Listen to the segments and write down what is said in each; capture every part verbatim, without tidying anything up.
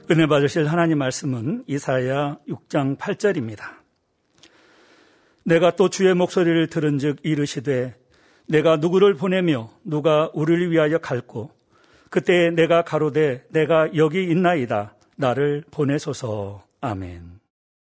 은혜 받으실 하나님 말씀은 이사야 육 장 팔 절입니다. 내가 또 주의 목소리를 들은즉 이르시되 내가 누구를 보내며 누가 우리를 위하여 갈고 그때 내가 가로되 내가 여기 있나이다 나를 보내소서. 아멘.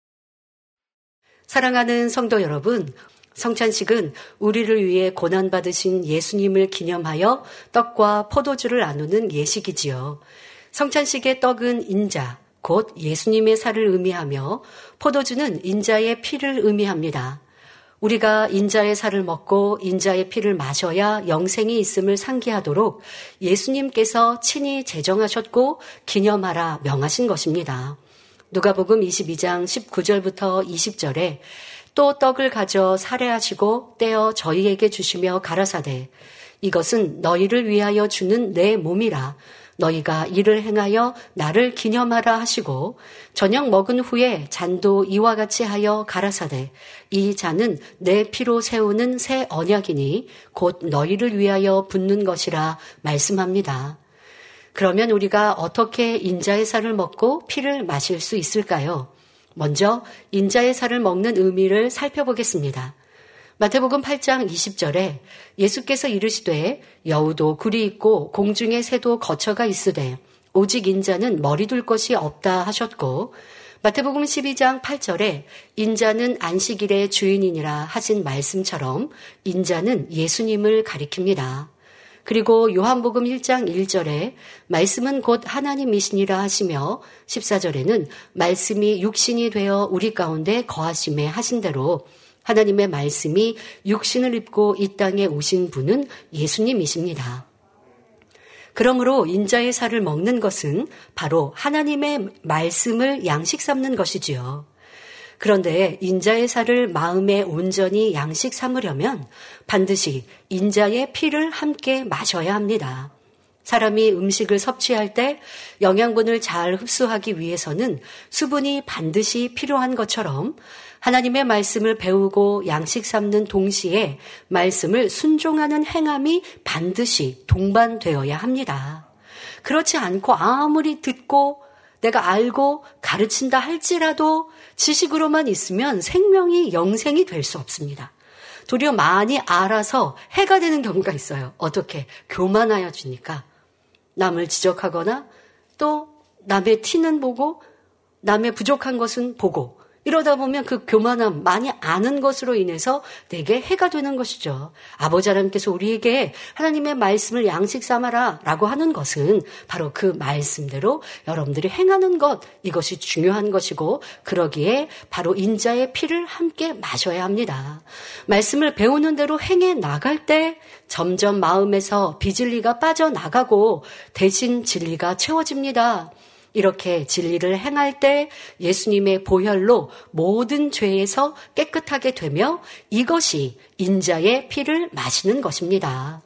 사랑하는 성도 여러분, 성찬식은 우리를 위해 고난받으신 예수님을 기념하여 떡과 포도주를 나누는 예식이지요. 성찬식의 떡은 인자, 곧 예수님의 살을 의미하며 포도주는 인자의 피를 의미합니다. 우리가 인자의 살을 먹고 인자의 피를 마셔야 영생이 있음을 상기하도록 예수님께서 친히 제정하셨고 기념하라 명하신 것입니다. 누가복음 이십이 장 십구 절부터 이십 절에 또 떡을 가져 살해하시고 떼어 저희에게 주시며 가라사대 이것은 너희를 위하여 주는 내 몸이라 너희가 이를 행하여 나를 기념하라 하시고 저녁 먹은 후에 잔도 이와 같이 하여 가라사대 이 잔은 내 피로 세우는 새 언약이니 곧 너희를 위하여 붓는 것이라 말씀합니다. 그러면 우리가 어떻게 인자의 살을 먹고 피를 마실 수 있을까요? 먼저 인자의 살을 먹는 의미를 살펴보겠습니다. 마태복음 팔 장 이십 절에 예수께서 이르시되 여우도 굴이 있고 공중의 새도 거처가 있으되 오직 인자는 머리 둘 것이 없다 하셨고 마태복음 십이 장 팔 절에 인자는 안식일의 주인이니라 하신 말씀처럼 인자는 예수님을 가리킵니다. 그리고 요한복음 일 장 일 절에 말씀은 곧 하나님이시니라 하시며 십사 절에는 말씀이 육신이 되어 우리 가운데 거하심에 하신 대로 하나님의 말씀이 육신을 입고 이 땅에 오신 분은 예수님이십니다. 그러므로 인자의 살을 먹는 것은 바로 하나님의 말씀을 양식 삼는 것이지요. 그런데 인자의 살을 마음에 온전히 양식 삼으려면 반드시 인자의 피를 함께 마셔야 합니다. 사람이 음식을 섭취할 때 영양분을 잘 흡수하기 위해서는 수분이 반드시 필요한 것처럼 하나님의 말씀을 배우고 양식 삼는 동시에 말씀을 순종하는 행함이 반드시 동반되어야 합니다. 그렇지 않고 아무리 듣고 내가 알고 가르친다 할지라도 지식으로만 있으면 생명이 영생이 될 수 없습니다. 도리어 많이 알아서 해가 되는 경우가 있어요. 어떻게? 교만하여지니까 남을 지적하거나 또 남의 티는 보고 남의 부족한 것은 보고 이러다 보면 그 교만함, 많이 아는 것으로 인해서 내게 해가 되는 것이죠. 아버지 하나님께서 우리에게 하나님의 말씀을 양식 삼아라 라고 하는 것은 바로 그 말씀대로 여러분들이 행하는 것, 이것이 중요한 것이고 그러기에 바로 인자의 피를 함께 마셔야 합니다. 말씀을 배우는 대로 행해 나갈 때 점점 마음에서 비진리가 빠져나가고 대신 진리가 채워집니다. 이렇게 진리를 행할 때 예수님의 보혈로 모든 죄에서 깨끗하게 되며 이것이 인자의 피를 마시는 것입니다.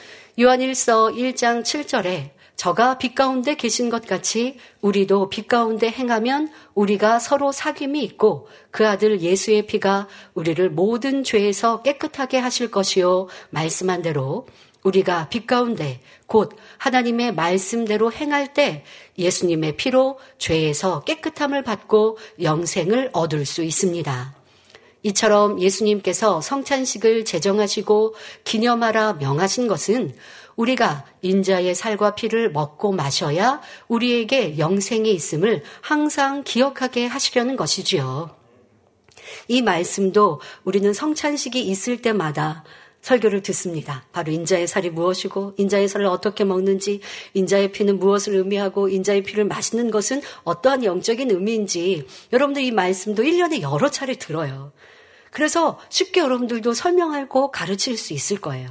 요한일서 일 장 칠 절에 저가 빛 가운데 계신 것 같이 우리도 빛 가운데 행하면 우리가 서로 사귐이 있고 그 아들 예수의 피가 우리를 모든 죄에서 깨끗하게 하실 것이요 말씀한 대로 우리가 빛 가운데 곧 하나님의 말씀대로 행할 때 예수님의 피로 죄에서 깨끗함을 받고 영생을 얻을 수 있습니다. 이처럼 예수님께서 성찬식을 제정하시고 기념하라 명하신 것은 우리가 인자의 살과 피를 먹고 마셔야 우리에게 영생이 있음을 항상 기억하게 하시려는 것이지요. 이 말씀도 우리는 성찬식이 있을 때마다 설교를 듣습니다. 바로 인자의 살이 무엇이고 인자의 살을 어떻게 먹는지 인자의 피는 무엇을 의미하고 인자의 피를 마시는 것은 어떠한 영적인 의미인지 여러분들 이 말씀도 일 년에 여러 차례 들어요. 그래서 쉽게 여러분들도 설명하고 가르칠 수 있을 거예요.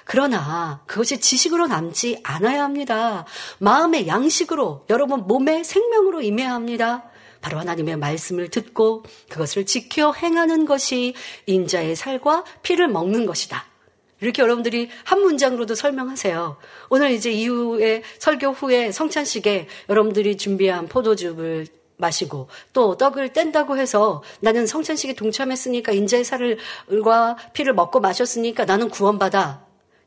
그러나 그것이 지식으로 남지 않아야 합니다. 마음의 양식으로 여러분 몸의 생명으로 임해야 합니다. 바로 하나님의 말씀을 듣고 그것을 지켜 행하는 것이 인자의 살과 피를 먹는 것이다. 이렇게 여러분들이 한 문장으로도 설명하세요. 오늘 이제 이후에 설교 후에 성찬식에 여러분들이 준비한 포도주를 마시고 또 떡을 뗀다고 해서 나는 성찬식에 동참했으니까 인자의 살과 피를 먹고 마셨으니까 나는 구원받아.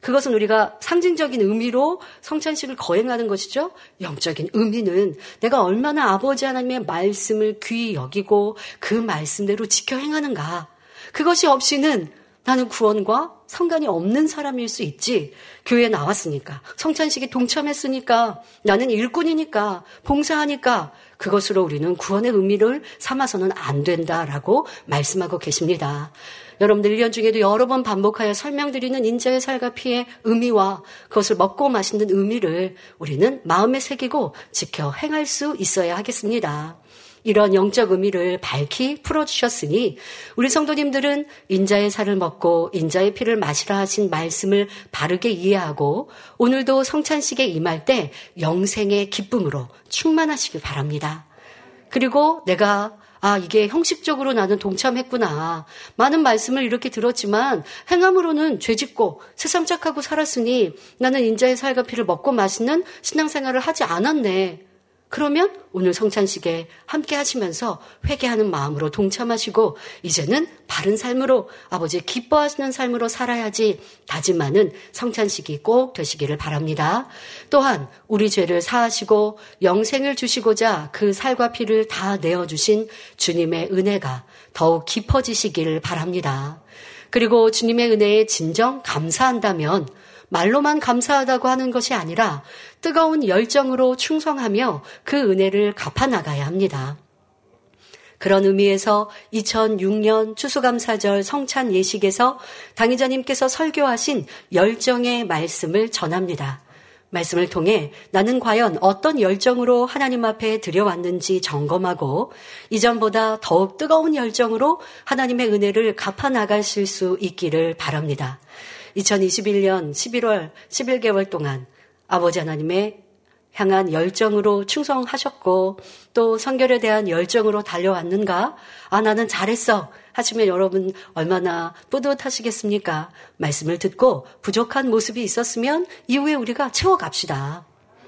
그것은 우리가 상징적인 의미로 성찬식을 거행하는 것이죠. 영적인 의미는 내가 얼마나 아버지 하나님의 말씀을 귀히 여기고 그 말씀대로 지켜 행하는가. 그것이 없이는 나는 구원과 상관이 없는 사람일 수 있지. 교회에 나왔으니까, 성찬식에 동참했으니까, 나는 일꾼이니까, 봉사하니까 그것으로 우리는 구원의 의미를 삼아서는 안 된다라고 말씀하고 계십니다. 여러분들 일 년 중에도 여러 번 반복하여 설명드리는 인자의 살과 피의 의미와 그것을 먹고 마시는 의미를 우리는 마음에 새기고 지켜 행할 수 있어야 하겠습니다. 이런 영적 의미를 밝히 풀어주셨으니 우리 성도님들은 인자의 살을 먹고 인자의 피를 마시라 하신 말씀을 바르게 이해하고 오늘도 성찬식에 임할 때 영생의 기쁨으로 충만하시길 바랍니다. 그리고 내가 아, 이게 형식적으로 나는 동참했구나. 많은 말씀을 이렇게 들었지만 행함으로는 죄짓고 세상 착하고 살았으니 나는 인자의 살과 피를 먹고 마시는 신앙생활을 하지 않았네. 그러면 오늘 성찬식에 함께 하시면서 회개하는 마음으로 동참하시고 이제는 바른 삶으로 아버지 기뻐하시는 삶으로 살아야지 다짐하는 성찬식이 꼭 되시기를 바랍니다. 또한 우리 죄를 사하시고 영생을 주시고자 그 살과 피를 다 내어주신 주님의 은혜가 더욱 깊어지시기를 바랍니다. 그리고 주님의 은혜에 진정 감사한다면 말로만 감사하다고 하는 것이 아니라 뜨거운 열정으로 충성하며 그 은혜를 갚아나가야 합니다. 그런 의미에서 이천육 년 추수감사절 성찬 예식에서 당의자님께서 설교하신 열정의 말씀을 전합니다. 말씀을 통해 나는 과연 어떤 열정으로 하나님 앞에 드려왔는지 점검하고 이전보다 더욱 뜨거운 열정으로 하나님의 은혜를 갚아나가실 수 있기를 바랍니다. 이천이십일 년 십일월 십일 개월 동안 아버지 하나님의 향한 열정으로 충성하셨고 또 성결에 대한 열정으로 달려왔는가? 아, 나는 잘했어 하시면 여러분 얼마나 뿌듯하시겠습니까? 말씀을 듣고 부족한 모습이 있었으면 이후에 우리가 채워갑시다.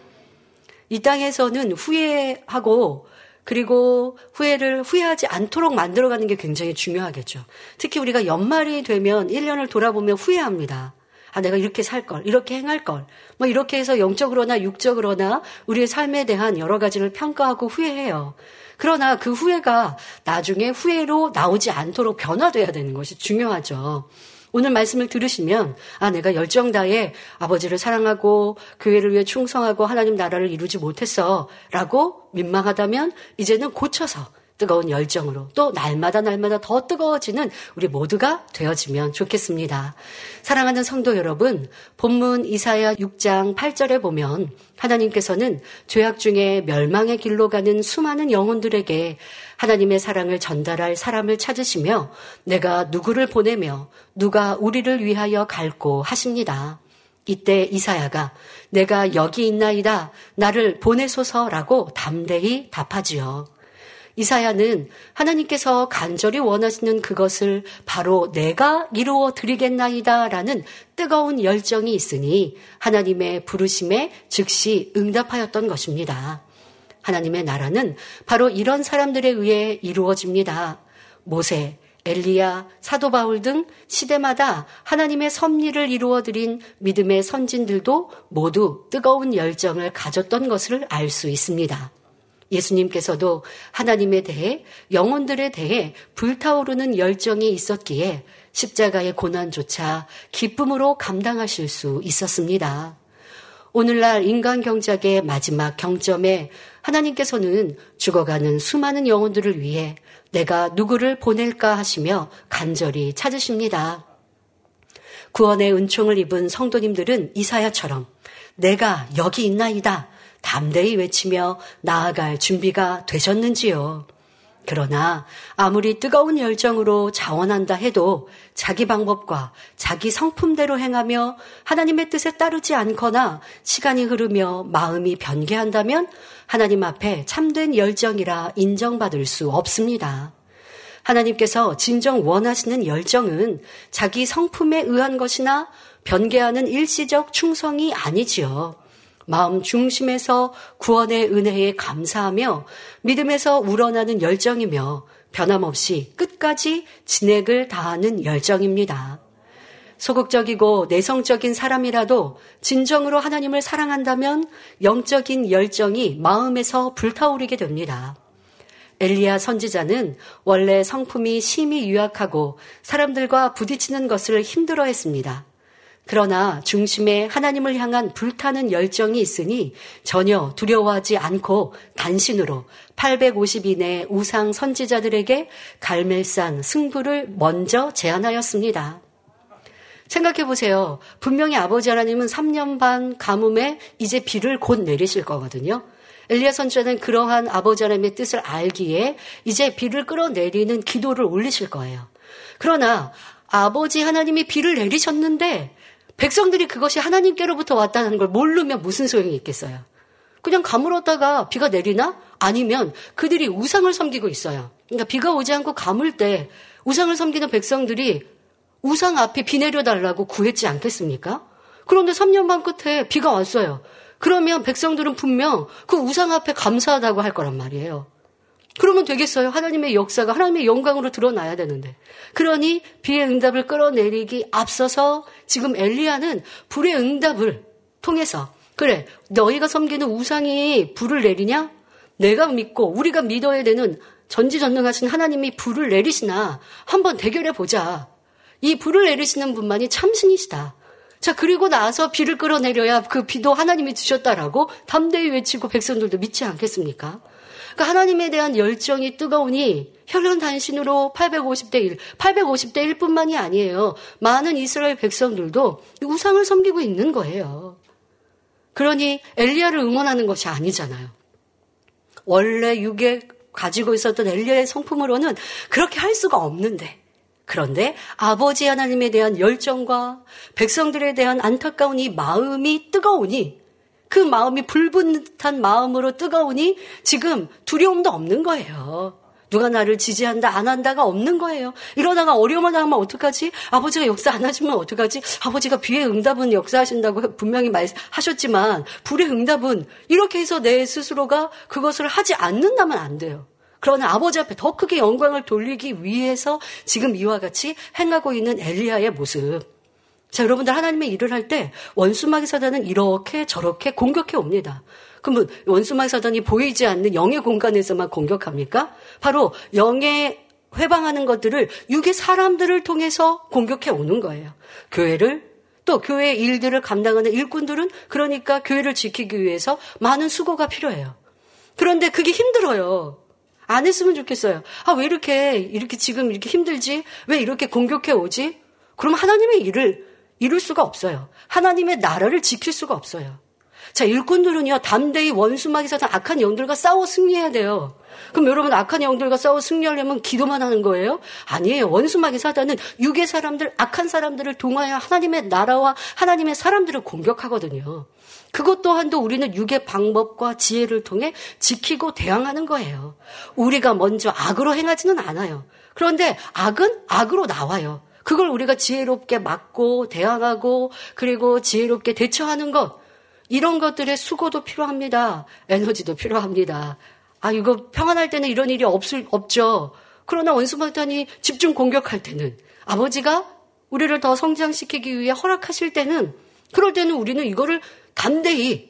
이 땅에서는 후회하고 그리고 후회를 후회하지 않도록 만들어가는 게 굉장히 중요하겠죠. 특히 우리가 연말이 되면 일 년을 돌아보면 후회합니다. 아, 내가 이렇게 살 걸, 이렇게 행할 걸. 뭐 이렇게 해서 영적으로나 육적으로나 우리의 삶에 대한 여러 가지를 평가하고 후회해요. 그러나 그 후회가 나중에 후회로 나오지 않도록 변화돼야 되는 것이 중요하죠. 오늘 말씀을 들으시면 아, 내가 열정 다해 아버지를 사랑하고 교회를 위해 충성하고 하나님 나라를 이루지 못했어 라고 민망하다면 이제는 고쳐서 뜨거운 열정으로 또 날마다 날마다 더 뜨거워지는 우리 모두가 되어지면 좋겠습니다. 사랑하는 성도 여러분, 본문 이사야 육 장 팔 절에 보면 하나님께서는 죄악 중에 멸망의 길로 가는 수많은 영혼들에게 하나님의 사랑을 전달할 사람을 찾으시며 내가 누구를 보내며 누가 우리를 위하여 갈고 하십니다. 이때 이사야가 내가 여기 있나이다 나를 보내소서라고 담대히 답하지요. 이사야는 하나님께서 간절히 원하시는 그것을 바로 내가 이루어 드리겠나이다 라는 뜨거운 열정이 있으니 하나님의 부르심에 즉시 응답하였던 것입니다. 하나님의 나라는 바로 이런 사람들에 의해 이루어집니다. 모세, 엘리야, 사도 바울 등 시대마다 하나님의 섭리를 이루어드린 믿음의 선진들도 모두 뜨거운 열정을 가졌던 것을 알 수 있습니다. 예수님께서도 하나님에 대해 영혼들에 대해 불타오르는 열정이 있었기에 십자가의 고난조차 기쁨으로 감당하실 수 있었습니다. 오늘날 인간 경작의 마지막 경점에 하나님께서는 죽어가는 수많은 영혼들을 위해 내가 누구를 보낼까 하시며 간절히 찾으십니다. 구원의 은총을 입은 성도님들은 이사야처럼 내가 여기 있나이다 담대히 외치며 나아갈 준비가 되셨는지요? 그러나 아무리 뜨거운 열정으로 자원한다 해도 자기 방법과 자기 성품대로 행하며 하나님의 뜻에 따르지 않거나 시간이 흐르며 마음이 변개한다면 하나님 앞에 참된 열정이라 인정받을 수 없습니다. 하나님께서 진정 원하시는 열정은 자기 성품에 의한 것이나 변개하는 일시적 충성이 아니지요. 마음 중심에서 구원의 은혜에 감사하며 믿음에서 우러나는 열정이며 변함없이 끝까지 진액을 다하는 열정입니다. 소극적이고 내성적인 사람이라도 진정으로 하나님을 사랑한다면 영적인 열정이 마음에서 불타오르게 됩니다. 엘리야 선지자는 원래 성품이 심히 유약하고 사람들과 부딪히는 것을 힘들어했습니다. 그러나 중심에 하나님을 향한 불타는 열정이 있으니 전혀 두려워하지 않고 단신으로 팔백오십 인의 우상 선지자들에게 갈멜산 승부를 먼저 제안하였습니다. 생각해 보세요. 분명히 아버지 하나님은 삼 년 반 가뭄에 이제 비를 곧 내리실 거거든요. 엘리야 선지자는 그러한 아버지 하나님의 뜻을 알기에 이제 비를 끌어내리는 기도를 올리실 거예요. 그러나 아버지 하나님이 비를 내리셨는데 백성들이 그것이 하나님께로부터 왔다는 걸 모르면 무슨 소용이 있겠어요? 그냥 가물었다가 비가 내리나? 아니면 그들이 우상을 섬기고 있어요. 그러니까 비가 오지 않고 가물 때 우상을 섬기는 백성들이 우상 앞에 비 내려달라고 구했지 않겠습니까? 그런데 삼 년 반 끝에 비가 왔어요. 그러면 백성들은 분명 그 우상 앞에 감사하다고 할 거란 말이에요. 그러면 되겠어요? 하나님의 역사가 하나님의 영광으로 드러나야 되는데. 그러니 비의 응답을 끌어내리기 앞서서 지금 엘리야는 불의 응답을 통해서 그래 너희가 섬기는 우상이 불을 내리냐? 내가 믿고 우리가 믿어야 되는 전지전능하신 하나님이 불을 내리시나 한번 대결해 보자. 이 불을 내리시는 분만이 참신이시다. 자, 그리고 나서 비를 끌어내려야 그 비도 하나님이 주셨다라고 담대히 외치고 백성들도 믿지 않겠습니까? 그러니까 하나님에 대한 열정이 뜨거우니 혈련단신으로 팔백오십 대 일, 팔백오십 대 일뿐만이 아니에요. 많은 이스라엘 백성들도 우상을 섬기고 있는 거예요. 그러니 엘리야를 응원하는 것이 아니잖아요. 원래 육에 가지고 있었던 엘리야의 성품으로는 그렇게 할 수가 없는데 그런데 아버지 하나님에 대한 열정과 백성들에 대한 안타까운 이 마음이 뜨거우니 그 마음이 불붙는 듯한 마음으로 뜨거우니 지금 두려움도 없는 거예요. 누가 나를 지지한다 안 한다가 없는 거예요. 이러다가 어려움을 당하면 어떡하지? 아버지가 역사 안 하시면 어떡하지? 아버지가 비의 응답은 역사하신다고 분명히 말하셨지만 불의 응답은 이렇게 해서 내 스스로가 그것을 하지 않는다면 안 돼요. 그러나 아버지 앞에 더 크게 영광을 돌리기 위해서 지금 이와 같이 행하고 있는 엘리야의 모습. 자, 여러분들 하나님의 일을 할 때 원수마귀 사단은 이렇게 저렇게 공격해 옵니다. 그러면 원수마귀 사단이 보이지 않는 영의 공간에서만 공격합니까? 바로 영의 회방하는 것들을 육의 사람들을 통해서 공격해 오는 거예요. 교회를 또 교회의 일들을 감당하는 일꾼들은 그러니까 교회를 지키기 위해서 많은 수고가 필요해요. 그런데 그게 힘들어요. 안 했으면 좋겠어요. 아, 왜 이렇게, 이렇게 지금 이렇게 힘들지? 왜 이렇게 공격해 오지? 그럼 하나님의 일을 이룰 수가 없어요. 하나님의 나라를 지킬 수가 없어요. 자, 일꾼들은요, 담대히 원수마귀 사단 악한 영들과 싸워 승리해야 돼요. 그럼 여러분, 악한 영들과 싸워 승리하려면 기도만 하는 거예요? 아니에요. 원수마귀 사단은 육의 사람들, 악한 사람들을 통하여 하나님의 나라와 하나님의 사람들을 공격하거든요. 그것 또한도 우리는 육의 방법과 지혜를 통해 지키고 대항하는 거예요. 우리가 먼저 악으로 행하지는 않아요. 그런데 악은 악으로 나와요. 그걸 우리가 지혜롭게 막고 대항하고 그리고 지혜롭게 대처하는 것, 이런 것들의 수고도 필요합니다. 에너지도 필요합니다. 아, 이거 평안할 때는 이런 일이 없을, 없죠. 그러나 원수마귀단이 집중 공격할 때는 아버지가 우리를 더 성장시키기 위해 허락하실 때는 그럴 때는 우리는 이거를 담대히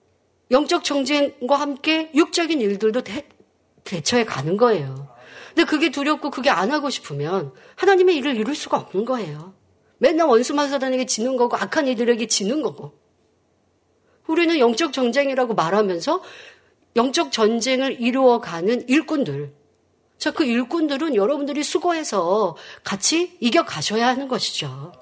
영적 정쟁과 함께 육적인 일들도 대, 대처해 가는 거예요. 근데 그게 두렵고 그게 안 하고 싶으면 하나님의 일을 이룰 수가 없는 거예요. 맨날 원수마귀 사단에게 지는 거고 악한 이들에게 지는 거고. 우리는 영적 전쟁이라고 말하면서 영적 전쟁을 이루어가는 일꾼들. 자, 그 일꾼들은 여러분들이 수고해서 같이 이겨가셔야 하는 것이죠.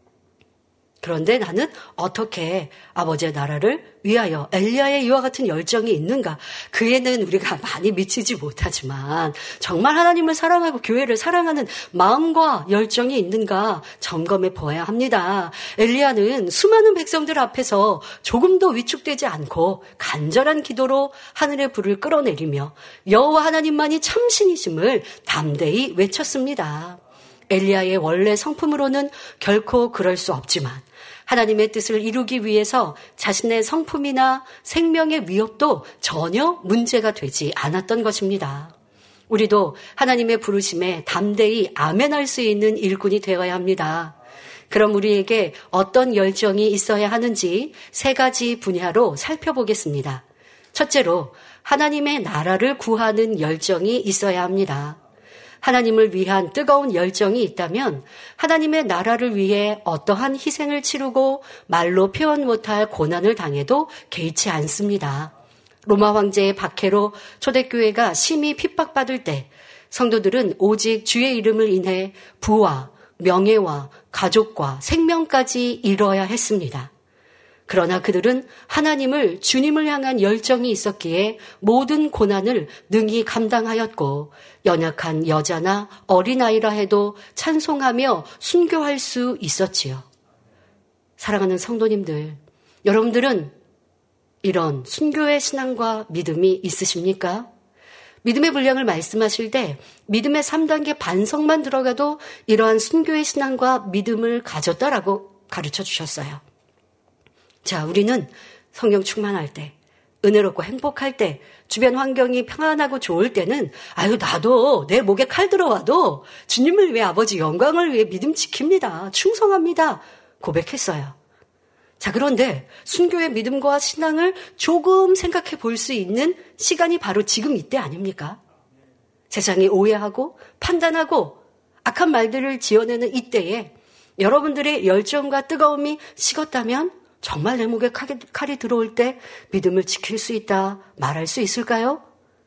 그런데 나는 어떻게 아버지의 나라를 위하여 엘리야의 이와 같은 열정이 있는가? 그에는 우리가 많이 미치지 못하지만 정말 하나님을 사랑하고 교회를 사랑하는 마음과 열정이 있는가 점검해 보아야 합니다. 엘리야는 수많은 백성들 앞에서 조금도 위축되지 않고 간절한 기도로 하늘의 불을 끌어내리며 여호와 하나님만이 참신이심을 담대히 외쳤습니다. 엘리야의 원래 성품으로는 결코 그럴 수 없지만 하나님의 뜻을 이루기 위해서 자신의 성품이나 생명의 위협도 전혀 문제가 되지 않았던 것입니다. 우리도 하나님의 부르심에 담대히 아멘할 수 있는 일꾼이 되어야 합니다. 그럼 우리에게 어떤 열정이 있어야 하는지 세 가지 분야로 살펴보겠습니다. 첫째로 하나님의 나라를 구하는 열정이 있어야 합니다. 하나님을 위한 뜨거운 열정이 있다면 하나님의 나라를 위해 어떠한 희생을 치르고 말로 표현 못할 고난을 당해도 개의치 않습니다. 로마 황제의 박해로 초대교회가 심히 핍박받을 때 성도들은 오직 주의 이름을 인해 부와 명예와 가족과 생명까지 잃어야 했습니다. 그러나 그들은 하나님을 주님을 향한 열정이 있었기에 모든 고난을 능히 감당하였고 연약한 여자나 어린아이라 해도 찬송하며 순교할 수 있었지요. 사랑하는 성도님들, 여러분들은 이런 순교의 신앙과 믿음이 있으십니까? 믿음의 분량을 말씀하실 때 믿음의 삼 단계 반성만 들어가도 이러한 순교의 신앙과 믿음을 가졌다라고 가르쳐 주셨어요. 자, 우리는 성령 충만할 때, 은혜롭고 행복할 때, 주변 환경이 평안하고 좋을 때는 아유 나도 내 목에 칼 들어와도 주님을 위해 아버지 영광을 위해 믿음 지킵니다. 충성합니다. 고백했어요. 자, 그런데 순교의 믿음과 신앙을 조금 생각해 볼 수 있는 시간이 바로 지금 이때 아닙니까? 세상이 오해하고 판단하고 악한 말들을 지어내는 이때에 여러분들의 열정과 뜨거움이 식었다면 정말 내 목에 칼이 들어올 때 믿음을 지킬 수 있다 말할 수 있을까요?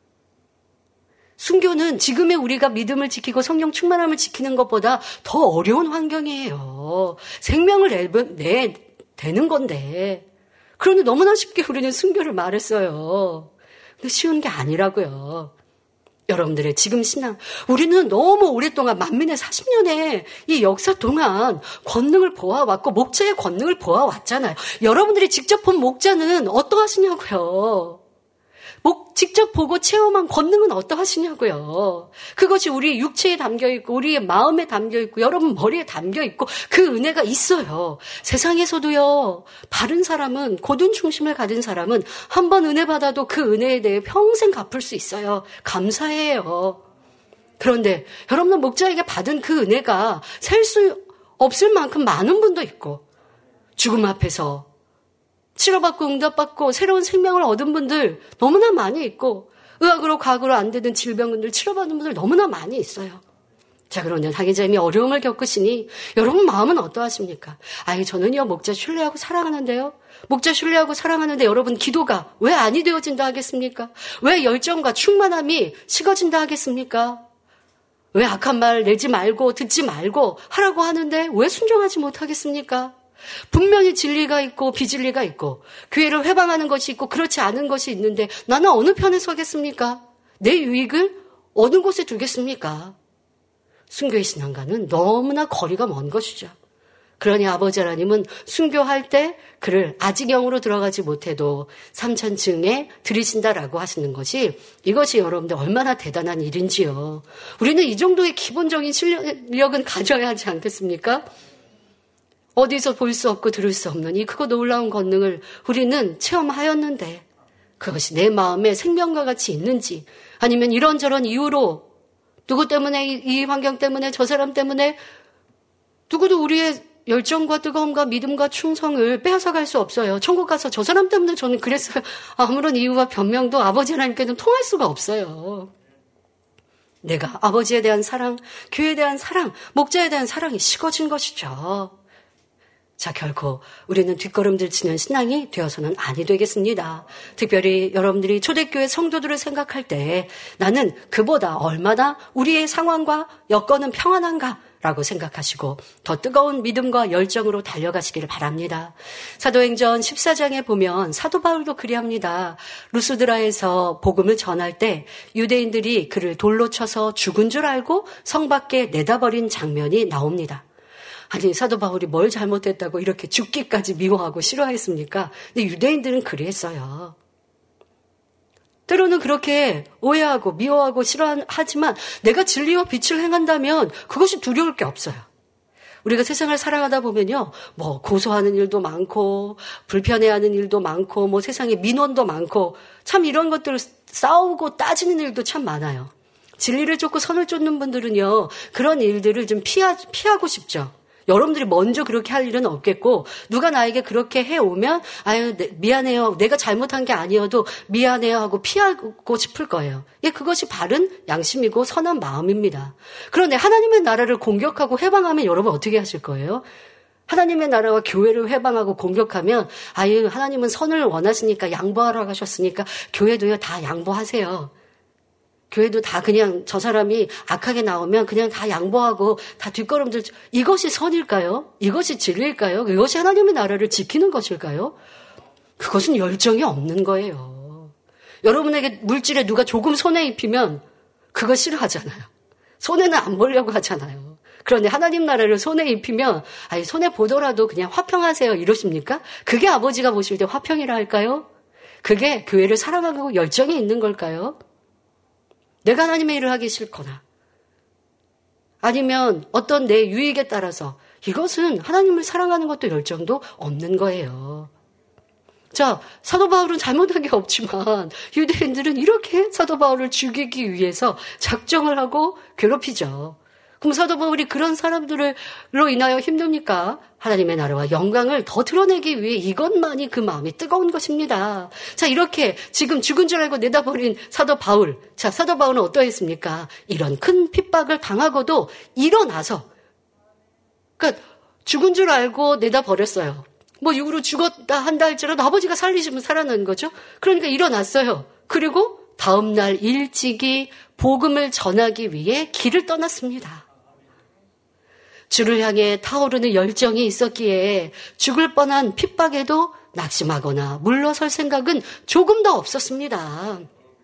순교는 지금의 우리가 믿음을 지키고 성령 충만함을 지키는 것보다 더 어려운 환경이에요. 생명을 내, 내는 건데. 그런데 너무나 쉽게 우리는 순교를 말했어요. 근데 쉬운 게 아니라고요. 여러분들의 지금 신앙, 우리는 너무 오랫동안 만민의 사십 년의 이 역사 동안 권능을 보아왔고 목자의 권능을 보아왔잖아요. 여러분들이 직접 본 목자는 어떠하시냐고요. 목 직접 보고 체험한 권능은 어떠하시냐고요. 그것이 우리 육체에 담겨있고 우리의 마음에 담겨있고 여러분 머리에 담겨있고 그 은혜가 있어요. 세상에서도요. 바른 사람은, 고든 중심을 가진 사람은 한 번 은혜 받아도 그 은혜에 대해 평생 갚을 수 있어요. 감사해요. 그런데 여러분은 목자에게 받은 그 은혜가 셀 수 없을 만큼 많은 분도 있고 죽음 앞에서 치료받고 응답받고 새로운 생명을 얻은 분들 너무나 많이 있고 의학으로 과학으로 안 되는 질병들 치료받는 분들 너무나 많이 있어요. 자, 그런데 당의자님이 어려움을 겪으시니 여러분 마음은 어떠하십니까? 아니 저는요 목자 신뢰하고 사랑하는데요. 목자 신뢰하고 사랑하는데 여러분 기도가 왜 아니 되어진다 하겠습니까? 왜 열정과 충만함이 식어진다 하겠습니까? 왜 악한 말 내지 말고 듣지 말고 하라고 하는데 왜 순종하지 못하겠습니까? 분명히 진리가 있고 비진리가 있고 교회를 회방하는 것이 있고 그렇지 않은 것이 있는데 나는 어느 편에 서겠습니까? 내 유익을 어느 곳에 두겠습니까? 순교의 신앙과는 너무나 거리가 먼 것이죠. 그러니 아버지 하나님은 순교할 때 그를 아직 영으로 들어가지 못해도 삼천층에 들이신다라고 하시는 것이 이것이 여러분들 얼마나 대단한 일인지요. 우리는 이 정도의 기본적인 실력은 가져야 하지 않겠습니까? 어디서 볼 수 없고 들을 수 없는 이 크고 놀라운 권능을 우리는 체험하였는데 그것이 내 마음에 생명과 같이 있는지 아니면 이런저런 이유로 누구 때문에 이, 이 환경 때문에 저 사람 때문에 누구도 우리의 열정과 뜨거움과 믿음과 충성을 빼앗아갈 수 없어요. 천국 가서 저 사람 때문에 저는 그랬어요. 아무런 이유와 변명도 아버지 하나님께는 통할 수가 없어요. 내가 아버지에 대한 사랑, 교회에 대한 사랑, 목자에 대한 사랑이 식어진 것이죠. 자, 결코 우리는 뒷걸음질 치는 신앙이 되어서는 아니 되겠습니다. 특별히 여러분들이 초대교회 성도들을 생각할 때 나는 그보다 얼마나 우리의 상황과 여건은 평안한가 라고 생각하시고 더 뜨거운 믿음과 열정으로 달려가시기를 바랍니다. 사도행전 십사 장에 보면 사도 바울도 그리합니다. 루스드라에서 복음을 전할 때 유대인들이 그를 돌로 쳐서 죽은 줄 알고 성 밖에 내다버린 장면이 나옵니다. 아니 사도 바울이 뭘 잘못했다고 이렇게 죽기까지 미워하고 싫어했습니까? 근데 유대인들은 그리했어요. 때로는 그렇게 오해하고 미워하고 싫어하지만 내가 진리와 빛을 행한다면 그것이 두려울 게 없어요. 우리가 세상을 살아가다 보면요, 뭐 고소하는 일도 많고 불편해하는 일도 많고 뭐 세상에 민원도 많고 참 이런 것들을 싸우고 따지는 일도 참 많아요. 진리를 쫓고 선을 쫓는 분들은요 그런 일들을 좀 피하, 피하고 싶죠. 여러분들이 먼저 그렇게 할 일은 없겠고 누가 나에게 그렇게 해오면 아유 네, 미안해요. 내가 잘못한 게 아니어도 미안해요 하고 피하고 싶을 거예요. 예, 그것이 바른 양심이고 선한 마음입니다. 그런데 하나님의 나라를 공격하고 해방하면 여러분 어떻게 하실 거예요? 하나님의 나라와 교회를 해방하고 공격하면 아유 하나님은 선을 원하시니까 양보하라고 하셨으니까 교회도요 다 양보하세요. 교회도 다 그냥 저 사람이 악하게 나오면 그냥 다 양보하고 다 뒷걸음질. 이것이 선일까요? 이것이 진리일까요? 이것이 하나님의 나라를 지키는 것일까요? 그것은 열정이 없는 거예요. 여러분에게 물질에 누가 조금 손해 입히면 그거 싫어하잖아요. 손해는 안 보려고 하잖아요. 그런데 하나님 나라를 손해 입히면 아니 손해 보더라도 그냥 화평하세요 이러십니까? 그게 아버지가 보실 때 화평이라 할까요? 그게 교회를 사랑하고 열정이 있는 걸까요? 내가 하나님의 일을 하기 싫거나 아니면 어떤 내 유익에 따라서 이것은 하나님을 사랑하는 것도 열정도 없는 거예요. 자, 사도 바울은 잘못한 게 없지만 유대인들은 이렇게 사도 바울을 죽이기 위해서 작정을 하고 괴롭히죠. 그럼 사도 바울이 그런 사람들로 인하여 힘듭니까? 하나님의 나라와 영광을 더 드러내기 위해 이것만이 그 마음이 뜨거운 것입니다. 자, 이렇게 지금 죽은 줄 알고 내다버린 사도 바울. 자, 사도 바울은 어떠했습니까? 이런 큰 핍박을 당하고도 일어나서, 그러니까 죽은 줄 알고 내다버렸어요. 뭐 육으로 죽었다 한다 할지라도 아버지가 살리시면 살아나는 거죠. 그러니까 일어났어요. 그리고 다음 날 일찍이 복음을 전하기 위해 길을 떠났습니다. 주를 향해 타오르는 열정이 있었기에 죽을 뻔한 핍박에도 낙심하거나 물러설 생각은 조금 더 없었습니다.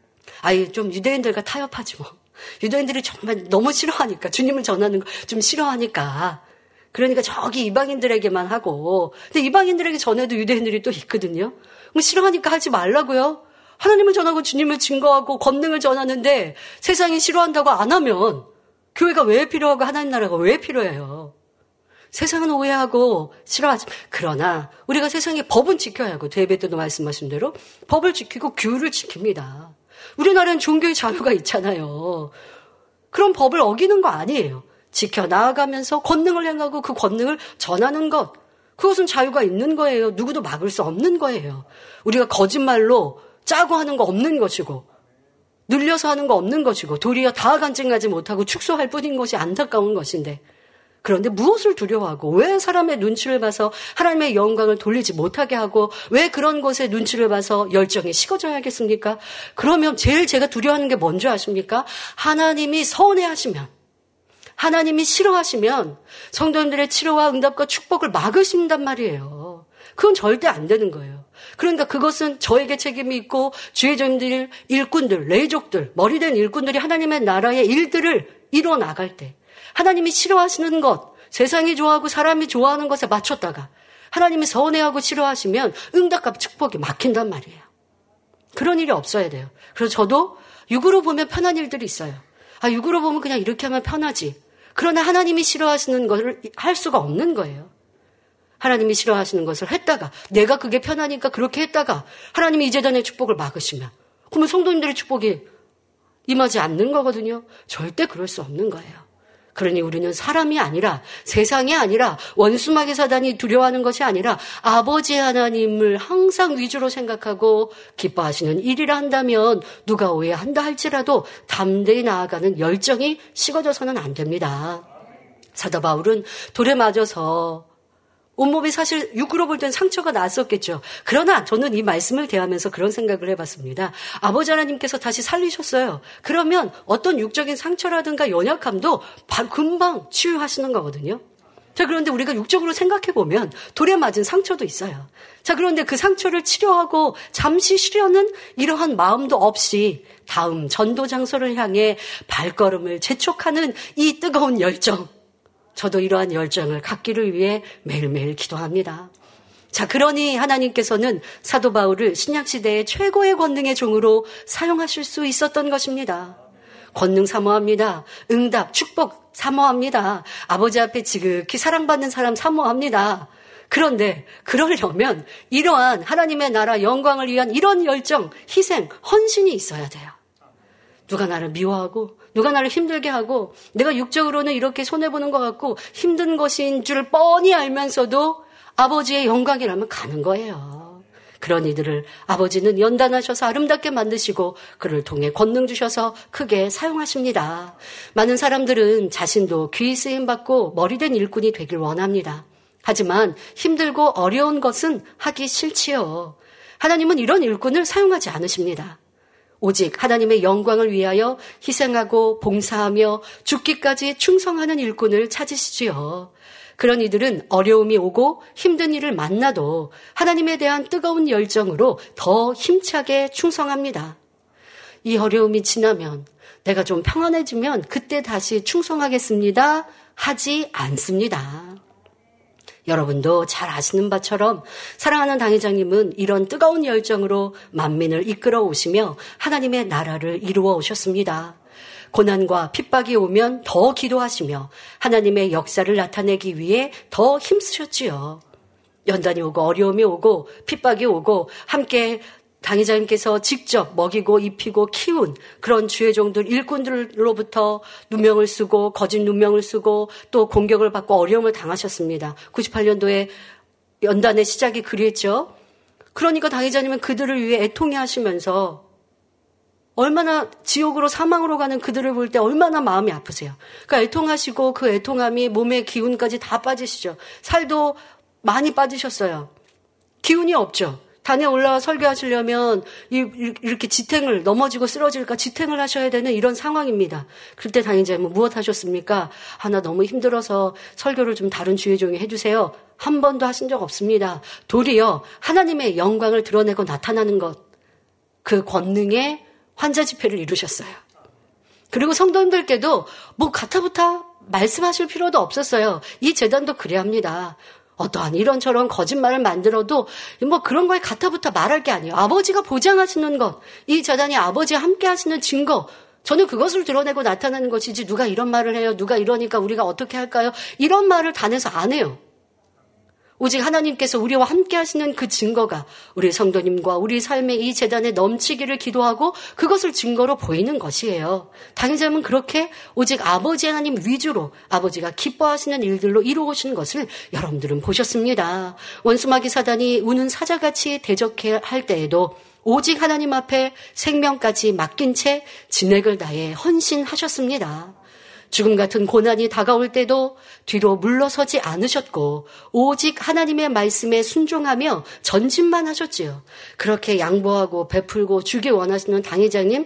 아이 좀 유대인들과 타협하지 뭐. 유대인들이 정말 너무 싫어하니까 주님을 전하는 거 좀 싫어하니까 그러니까 저기 이방인들에게만 하고 근데 이방인들에게 전해도 유대인들이 또 있거든요. 뭐 싫어하니까 하지 말라고요. 하나님을 전하고 주님을 증거하고 권능을 전하는데 세상이 싫어한다고 안 하면 교회가 왜 필요하고 하나님 나라가 왜 필요해요? 세상은 오해하고 싫어하지. 그러나 우리가 세상의 법은 지켜야 하고 대회 때도 말씀하신 대로 법을 지키고 규율을 지킵니다. 우리나라는 종교의 자유가 있잖아요. 그런 법을 어기는 거 아니에요. 지켜나가면서 권능을 행하고 그 권능을 전하는 것. 그것은 자유가 있는 거예요. 누구도 막을 수 없는 거예요. 우리가 거짓말로 짜고 하는 거 없는 것이고 늘려서 하는 거 없는 것이고 도리어 다 간증하지 못하고 축소할 뿐인 것이 안타까운 것인데 그런데 무엇을 두려워하고 왜 사람의 눈치를 봐서 하나님의 영광을 돌리지 못하게 하고 왜 그런 것에 눈치를 봐서 열정이 식어져야겠습니까? 그러면 제일 제가 두려워하는 게 뭔지 아십니까? 하나님이 서운해하시면 하나님이 싫어하시면 성도님들의 치료와 응답과 축복을 막으신단 말이에요. 그건 절대 안 되는 거예요. 그러니까 그것은 저에게 책임이 있고 주의 종들, 일꾼들, 레이족들, 머리된 일꾼들이 하나님의 나라의 일들을 이뤄나갈 때 하나님이 싫어하시는 것, 세상이 좋아하고 사람이 좋아하는 것에 맞췄다가 하나님이 서운해하고 싫어하시면 응답과 축복이 막힌단 말이에요. 그런 일이 없어야 돼요. 그래서 저도 육으로 보면 편한 일들이 있어요. 아, 육으로 보면 그냥 이렇게 하면 편하지. 그러나 하나님이 싫어하시는 것을 할 수가 없는 거예요. 하나님이 싫어하시는 것을 했다가 내가 그게 편하니까 그렇게 했다가 하나님이 이제전의 축복을 막으시면 그러면 성도님들의 축복이 임하지 않는 거거든요. 절대 그럴 수 없는 거예요. 그러니 우리는 사람이 아니라 세상이 아니라 원수마귀 사단이 두려워하는 것이 아니라 아버지 하나님을 항상 위주로 생각하고 기뻐하시는 일이라 한다면 누가 오해한다 할지라도 담대히 나아가는 열정이 식어져서는 안 됩니다. 사도 바울은 돌에 맞아서 온몸이 사실 육으로 볼 땐 상처가 났었겠죠. 그러나 저는 이 말씀을 대하면서 그런 생각을 해봤습니다. 아버지 하나님께서 다시 살리셨어요. 그러면 어떤 육적인 상처라든가 연약함도 금방 치유하시는 거거든요. 자, 그런데 우리가 육적으로 생각해보면 돌에 맞은 상처도 있어요. 자, 그런데 그 상처를 치료하고 잠시 쉬려는 이러한 마음도 없이 다음 전도 장소를 향해 발걸음을 재촉하는 이 뜨거운 열정. 저도 이러한 열정을 갖기를 위해 매일매일 기도합니다. 자, 그러니 하나님께서는 사도 바울을 신약시대의 최고의 권능의 종으로 사용하실 수 있었던 것입니다. 권능 사모합니다. 응답, 축복 사모합니다. 아버지 앞에 지극히 사랑받는 사람 사모합니다. 그런데 그러려면 이러한 하나님의 나라 영광을 위한 이런 열정, 희생, 헌신이 있어야 돼요. 누가 나를 미워하고 누가 나를 힘들게 하고 내가 육적으로는 이렇게 손해보는 것 같고 힘든 것인 줄 뻔히 알면서도 아버지의 영광이라면 가는 거예요. 그런 이들을 아버지는 연단하셔서 아름답게 만드시고 그를 통해 권능 주셔서 크게 사용하십니다. 많은 사람들은 자신도 귀히 쓰임받고 머리된 일꾼이 되길 원합니다. 하지만 힘들고 어려운 것은 하기 싫지요. 하나님은 이런 일꾼을 사용하지 않으십니다. 오직 하나님의 영광을 위하여 희생하고 봉사하며 죽기까지 충성하는 일꾼을 찾으시지요. 그런 이들은 어려움이 오고 힘든 일을 만나도 하나님에 대한 뜨거운 열정으로 더 힘차게 충성합니다. 이 어려움이 지나면 내가 좀 평안해지면 그때 다시 충성하겠습니다. 하지 않습니다. 여러분도 잘 아시는 바처럼 사랑하는 당회장님은 이런 뜨거운 열정으로 만민을 이끌어 오시며 하나님의 나라를 이루어 오셨습니다. 고난과 핍박이 오면 더 기도하시며 하나님의 역사를 나타내기 위해 더 힘쓰셨지요. 연단이 오고 어려움이 오고 핍박이 오고 함께 당회장님께서 직접 먹이고 입히고 키운 그런 주의 종들 일꾼들로부터 누명을 쓰고 거짓 누명을 쓰고 또 공격을 받고 어려움을 당하셨습니다. 구십팔 년도에 연단의 시작이 그랬죠. 그러니까 당회장님은 그들을 위해 애통해 하시면서 얼마나 지옥으로 사망으로 가는 그들을 볼 때 얼마나 마음이 아프세요. 그러니까 애통하시고 그 애통함이 몸의 기운까지 다 빠지시죠. 살도 많이 빠지셨어요. 기운이 없죠. 단에 올라와 설교하시려면 이렇게 지탱을 넘어지고 쓰러질까 지탱을 하셔야 되는 이런 상황입니다. 그때 당회장님은 무엇 하셨습니까? 아, 나 너무 힘들어서 설교를 좀 다른 주의 종이 해주세요. 한 번도 하신 적 없습니다. 도리어 하나님의 영광을 드러내고 나타나는 것, 그 권능의 환자 집회를 이루셨어요. 그리고 성도님들께도 뭐 가타부타 말씀하실 필요도 없었어요. 이 재단도 그래야 합니다. 어떠한 이런저런 거짓말을 만들어도 뭐 그런 거에 가타부타 말할 게 아니에요. 아버지가 보장하시는 것, 이 재단이 아버지와 함께 하시는 증거, 저는 그것을 드러내고 나타나는 것이지 누가 이런 말을 해요. 누가 이러니까 우리가 어떻게 할까요? 이런 말을 단에서 안 해요. 오직 하나님께서 우리와 함께 하시는 그 증거가 우리 성도님과 우리 삶의 이 재단에 넘치기를 기도하고 그것을 증거로 보이는 것이에요. 당회장은 그렇게 오직 아버지 하나님 위주로 아버지가 기뻐하시는 일들로 이루어오신 것을 여러분들은 보셨습니다. 원수마귀 사단이 우는 사자같이 대적해 할 때에도 오직 하나님 앞에 생명까지 맡긴 채 진액을 다해 헌신하셨습니다. 죽음 같은 고난이 다가올 때도 뒤로 물러서지 않으셨고 오직 하나님의 말씀에 순종하며 전진만 하셨지요. 그렇게 양보하고 베풀고 주기 원하시는 당회장님,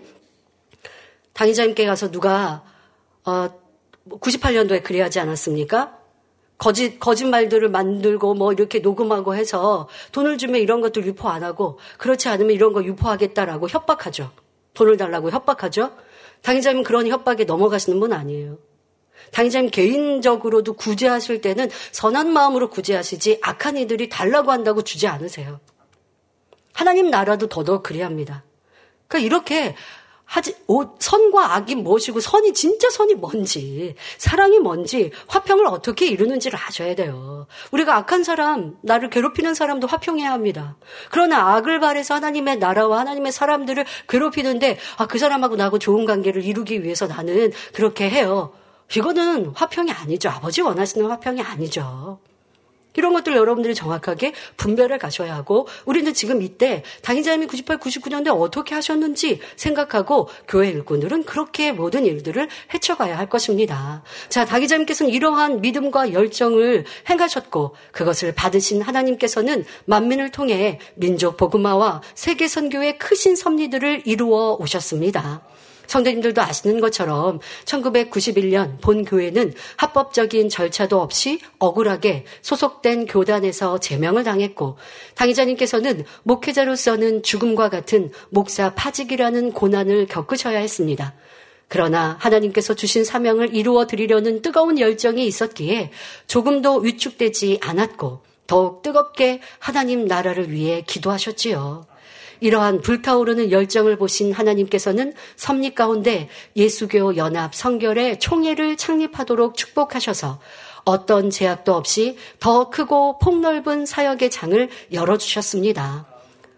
당회장님께 가서 누가 어, 구십팔 년도에 그래야지 않았습니까? 거짓, 거짓말들을 만들고 뭐 이렇게 녹음하고 해서 돈을 주면 이런 것들 유포 안 하고 그렇지 않으면 이런 거 유포하겠다라고 협박하죠. 돈을 달라고 협박하죠. 당회장님 그런 협박에 넘어가시는 분 아니에요. 당회장님 개인적으로도 구제하실 때는 선한 마음으로 구제하시지 악한 이들이 달라고 한다고 주지 않으세요. 하나님 나라도 더더욱 그래야 합니다. 그러니까 이렇게 하지, 오, 선과 악이 무엇이고 선이 진짜 선이 뭔지 사랑이 뭔지 화평을 어떻게 이루는지를 아셔야 돼요. 우리가 악한 사람, 나를 괴롭히는 사람도 화평해야 합니다. 그러나 악을 바래서 하나님의 나라와 하나님의 사람들을 괴롭히는데 아, 그 사람하고 나하고 좋은 관계를 이루기 위해서 나는 그렇게 해요. 이거는 화평이 아니죠. 아버지 원하시는 화평이 아니죠. 이런 것들 여러분들이 정확하게 분별을 가셔야 하고 우리는 지금 이때 당회장님이 구십팔, 구십구 년도에 어떻게 하셨는지 생각하고 교회 일꾼들은 그렇게 모든 일들을 헤쳐가야 할 것입니다. 자, 당회장님께서는 이러한 믿음과 열정을 행하셨고 그것을 받으신 하나님께서는 만민을 통해 민족 복음화와 세계 선교의 크신 섭리들을 이루어 오셨습니다. 성도님들도 아시는 것처럼 천구백구십일 년 본 교회는 합법적인 절차도 없이 억울하게 소속된 교단에서 제명을 당했고 당회장님께서는 목회자로서는 죽음과 같은 목사 파직이라는 고난을 겪으셔야 했습니다. 그러나 하나님께서 주신 사명을 이루어 드리려는 뜨거운 열정이 있었기에 조금도 위축되지 않았고 더욱 뜨겁게 하나님 나라를 위해 기도하셨지요. 이러한 불타오르는 열정을 보신 하나님께서는 섭리 가운데 예수교 연합 성결의 총회를 창립하도록 축복하셔서 어떤 제약도 없이 더 크고 폭넓은 사역의 장을 열어주셨습니다.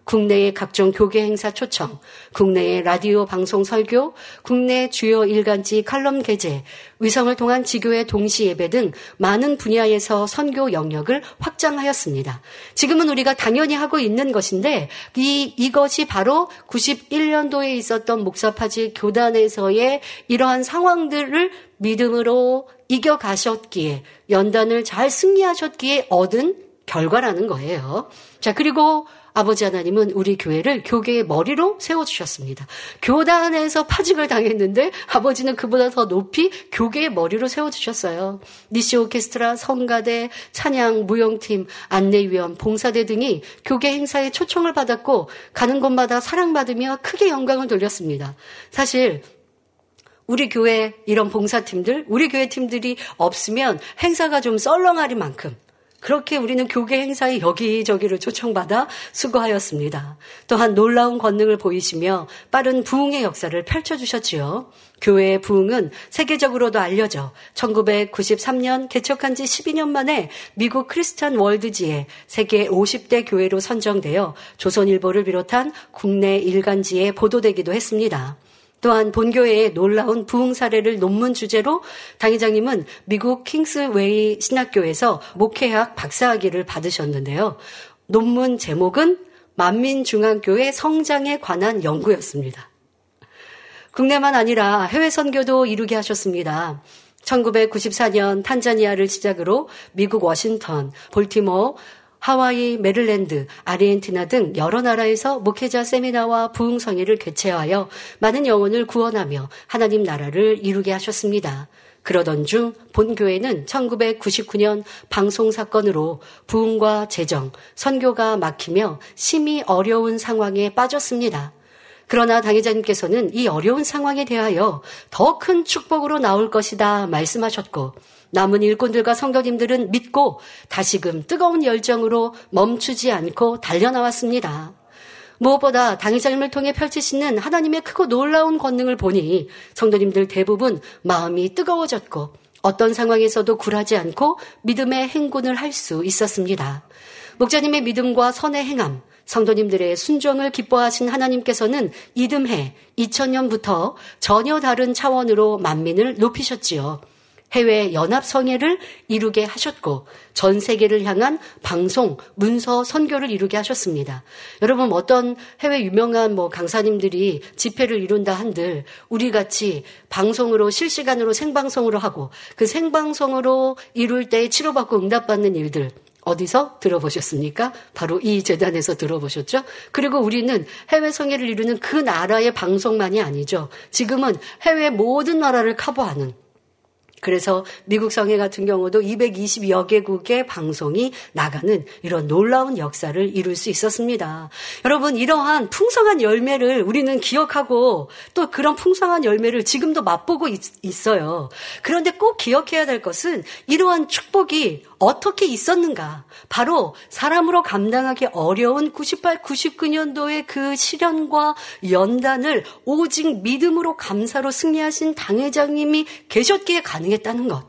국내의 각종 교계 행사 초청, 국내의 라디오 방송 설교, 국내 주요 일간지 칼럼 게재, 위성을 통한 지교회 동시 예배 등 많은 분야에서 선교 영역을 확장하였습니다. 지금은 우리가 당연히 하고 있는 것인데 이, 이것이 바로 구십일 년도에 있었던 목사파지 교단에서의 이러한 상황들을 믿음으로 이겨가셨기에, 연단을 잘 승리하셨기에 얻은 결과라는 거예요. 자, 그리고 아버지 하나님은 우리 교회를 교계의 머리로 세워주셨습니다. 교단에서 파직을 당했는데 아버지는 그보다 더 높이 교계의 머리로 세워주셨어요. 니시 오케스트라, 성가대, 찬양, 무용팀, 안내위원, 봉사대 등이 교계 행사에 초청을 받았고 가는 곳마다 사랑받으며 크게 영광을 돌렸습니다. 사실 우리 교회 이런 봉사팀들, 우리 교회 팀들이 없으면 행사가 좀 썰렁할 만큼 그렇게 우리는 교계 행사에 여기저기를 초청받아 수고하였습니다. 또한 놀라운 권능을 보이시며 빠른 부흥의 역사를 펼쳐주셨지요. 교회의 부흥은 세계적으로도 알려져 천구백구십삼 년 개척한 지 십이 년 만에 미국 크리스찬 월드지에 세계 오십 대 교회로 선정되어 조선일보를 비롯한 국내 일간지에 보도되기도 했습니다. 또한 본교회의 놀라운 부흥 사례를 논문 주제로 당회장님은 미국 킹스웨이 신학교에서 목회학 박사학위를 받으셨는데요. 논문 제목은 만민중앙교회 성장에 관한 연구였습니다. 국내만 아니라 해외 선교도 이루게 하셨습니다. 천구백구십사 년 탄자니아를 시작으로 미국 워싱턴, 볼티모어, 하와이, 메릴랜드, 아르헨티나 등 여러 나라에서 목회자 세미나와 부흥성회를 개최하여 많은 영혼을 구원하며 하나님 나라를 이루게 하셨습니다. 그러던 중 본교회는 천구백구십구 년 방송 사건으로 부흥과 재정, 선교가 막히며 심히 어려운 상황에 빠졌습니다. 그러나 당회자님께서는 이 어려운 상황에 대하여 더 큰 축복으로 나올 것이다 말씀하셨고, 남은 일꾼들과 성도님들은 믿고 다시금 뜨거운 열정으로 멈추지 않고 달려나왔습니다. 무엇보다 당회장님을 통해 펼치시는 하나님의 크고 놀라운 권능을 보니 성도님들 대부분 마음이 뜨거워졌고 어떤 상황에서도 굴하지 않고 믿음의 행군을 할 수 있었습니다. 목자님의 믿음과 선의 행함, 성도님들의 순종을 기뻐하신 하나님께서는 이듬해 이천 년부터 전혀 다른 차원으로 만민을 높이셨지요. 해외 연합성회를 이루게 하셨고 전 세계를 향한 방송, 문서, 선교를 이루게 하셨습니다. 여러분, 어떤 해외 유명한 뭐 강사님들이 집회를 이룬다 한들 우리같이 방송으로 실시간으로 생방송으로 하고 그 생방송으로 이룰 때 치료받고 응답받는 일들 어디서 들어보셨습니까? 바로 이 재단에서 들어보셨죠? 그리고 우리는 해외 성회를 이루는 그 나라의 방송만이 아니죠. 지금은 해외 모든 나라를 커버하는, 그래서 미국 성회 같은 경우도 이백이십여 개국의 방송이 나가는 이런 놀라운 역사를 이룰 수 있었습니다. 여러분, 이러한 풍성한 열매를 우리는 기억하고 또 그런 풍성한 열매를 지금도 맛보고 있, 있어요. 그런데 꼭 기억해야 될 것은 이러한 축복이 어떻게 있었는가? 바로 사람으로 감당하기 어려운 구십팔, 구십구 년도의 그 시련과 연단을 오직 믿음으로 감사로 승리하신 당회장님이 계셨기에 가능했다는 것.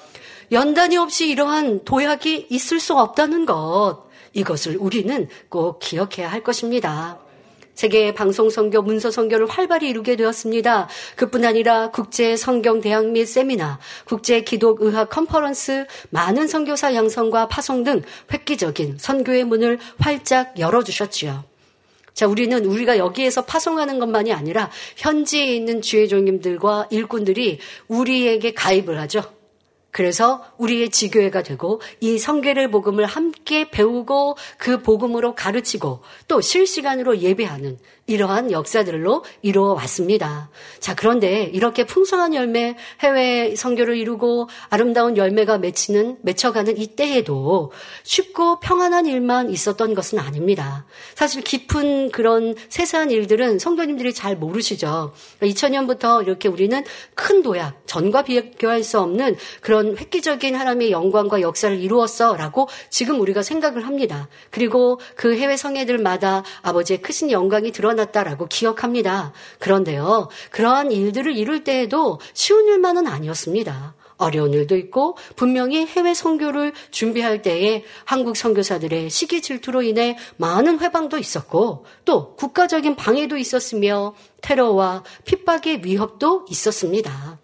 연단이 없이 이러한 도약이 있을 수 없다는 것. 이것을 우리는 꼭 기억해야 할 것입니다. 세계 방송 선교, 문서 선교를 활발히 이루게 되었습니다. 그뿐 아니라 국제 성경 대학 및 세미나, 국제 기독 의학 컨퍼런스, 많은 선교사 양성과 파송 등 획기적인 선교의 문을 활짝 열어주셨지요. 자, 우리는 우리가 여기에서 파송하는 것만이 아니라 현지에 있는 주의 종님들과 일꾼들이 우리에게 가입을 하죠. 그래서 우리의 지교회가 되고 이 성결의 복음을 함께 배우고 그 복음으로 가르치고 또 실시간으로 예배하는 이러한 역사들로 이루어 왔습니다. 자, 그런데 이렇게 풍성한 열매, 해외 선교를 이루고 아름다운 열매가 맺히는, 맺혀가는 이때에도 쉽고 평안한 일만 있었던 것은 아닙니다. 사실 깊은 그런 세세한 일들은 성도님들이 잘 모르시죠. 이천 년부터 이렇게 우리는 큰 도약, 전과 비교할 수 없는 그런 획기적인 하나님의 영광과 역사를 이루었어 라고 지금 우리가 생각을 합니다. 그리고 그 해외 성회들마다 아버지의 크신 영광이 드러났다라고 기억합니다. 그런데요, 그러한 일들을 이룰 때에도 쉬운 일만은 아니었습니다. 어려운 일도 있고 분명히 해외 선교를 준비할 때에 한국 선교사들의 시기 질투로 인해 많은 회방도 있었고 또 국가적인 방해도 있었으며 테러와 핍박의 위협도 있었습니다.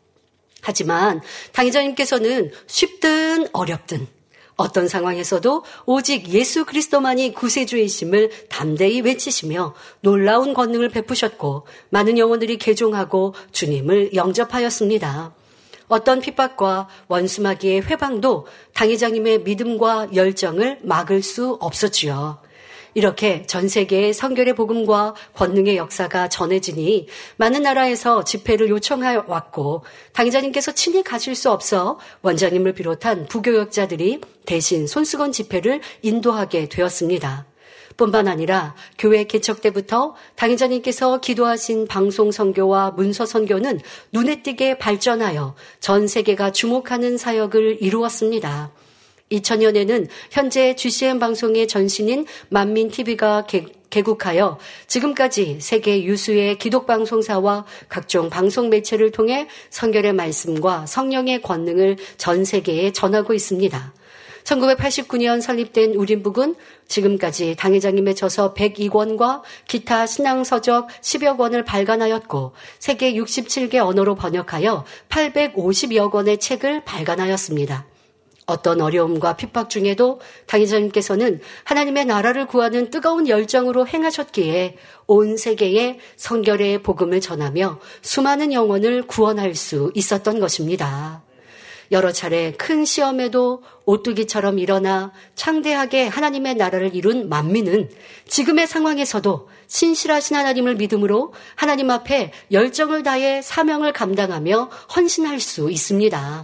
하지만 당회장님께서는 쉽든 어렵든 어떤 상황에서도 오직 예수 그리스도만이 구세주이심을 담대히 외치시며 놀라운 권능을 베푸셨고 많은 영혼들이 개종하고 주님을 영접하였습니다. 어떤 핍박과 원수마귀의 회방도 당회장님의 믿음과 열정을 막을 수 없었지요. 이렇게 전 세계의 선결의 복음과 권능의 역사가 전해지니 많은 나라에서 집회를 요청하여 왔고 당회장님께서 친히 가실 수 없어 원장님을 비롯한 부교역자들이 대신 손수건 집회를 인도하게 되었습니다. 뿐만 아니라 교회 개척 때부터 당회장님께서 기도하신 방송 선교와 문서 선교는 눈에 띄게 발전하여 전 세계가 주목하는 사역을 이루었습니다. 이천 년에는 현재 지씨엠 방송의 전신인 만민티비가 개, 개국하여 지금까지 세계 유수의 기독방송사와 각종 방송 매체를 통해 성결의 말씀과 성령의 권능을 전 세계에 전하고 있습니다. 천구백팔십구 년 설립된 우린북은 지금까지 당회장님의 저서 백이 권과 기타 신앙서적 십여 권을 발간하였고 세계 육십칠 개 언어로 번역하여 팔백오십여 권의 책을 발간하였습니다. 어떤 어려움과 핍박 중에도 당회장님께서는 하나님의 나라를 구하는 뜨거운 열정으로 행하셨기에 온 세계에 성결의 복음을 전하며 수많은 영혼을 구원할 수 있었던 것입니다. 여러 차례 큰 시험에도 오뚜기처럼 일어나 창대하게 하나님의 나라를 이룬 만민은 지금의 상황에서도 신실하신 하나님을 믿음으로 하나님 앞에 열정을 다해 사명을 감당하며 헌신할 수 있습니다.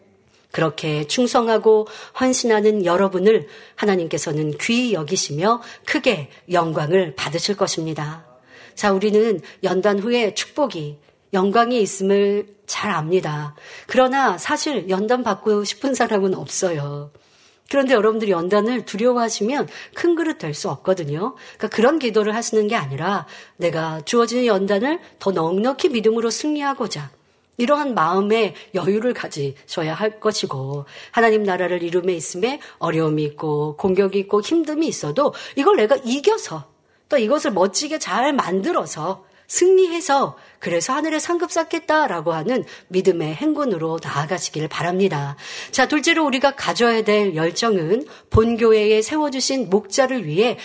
그렇게 충성하고 헌신하는 여러분을 하나님께서는 귀히 여기시며 크게 영광을 받으실 것입니다. 자, 우리는 연단 후에 축복이 영광이 있음을 잘 압니다. 그러나 사실 연단 받고 싶은 사람은 없어요. 그런데 여러분들이 연단을 두려워하시면 큰 그릇 될 수 없거든요. 그러니까 그런 기도를 하시는 게 아니라 내가 주어지는 연단을 더 넉넉히 믿음으로 승리하고자 이러한 마음의 여유를 가지셔야 할 것이고 하나님 나라를 이룸에 있음에 어려움이 있고 공격이 있고 힘듦이 있어도 이걸 내가 이겨서 또 이것을 멋지게 잘 만들어서 승리해서 그래서 하늘에 상급 쌓겠다라고 하는 믿음의 행군으로 나아가시길 바랍니다. 자, 둘째로 우리가 가져야 될 열정은 본교회에 세워주신 목자를 위해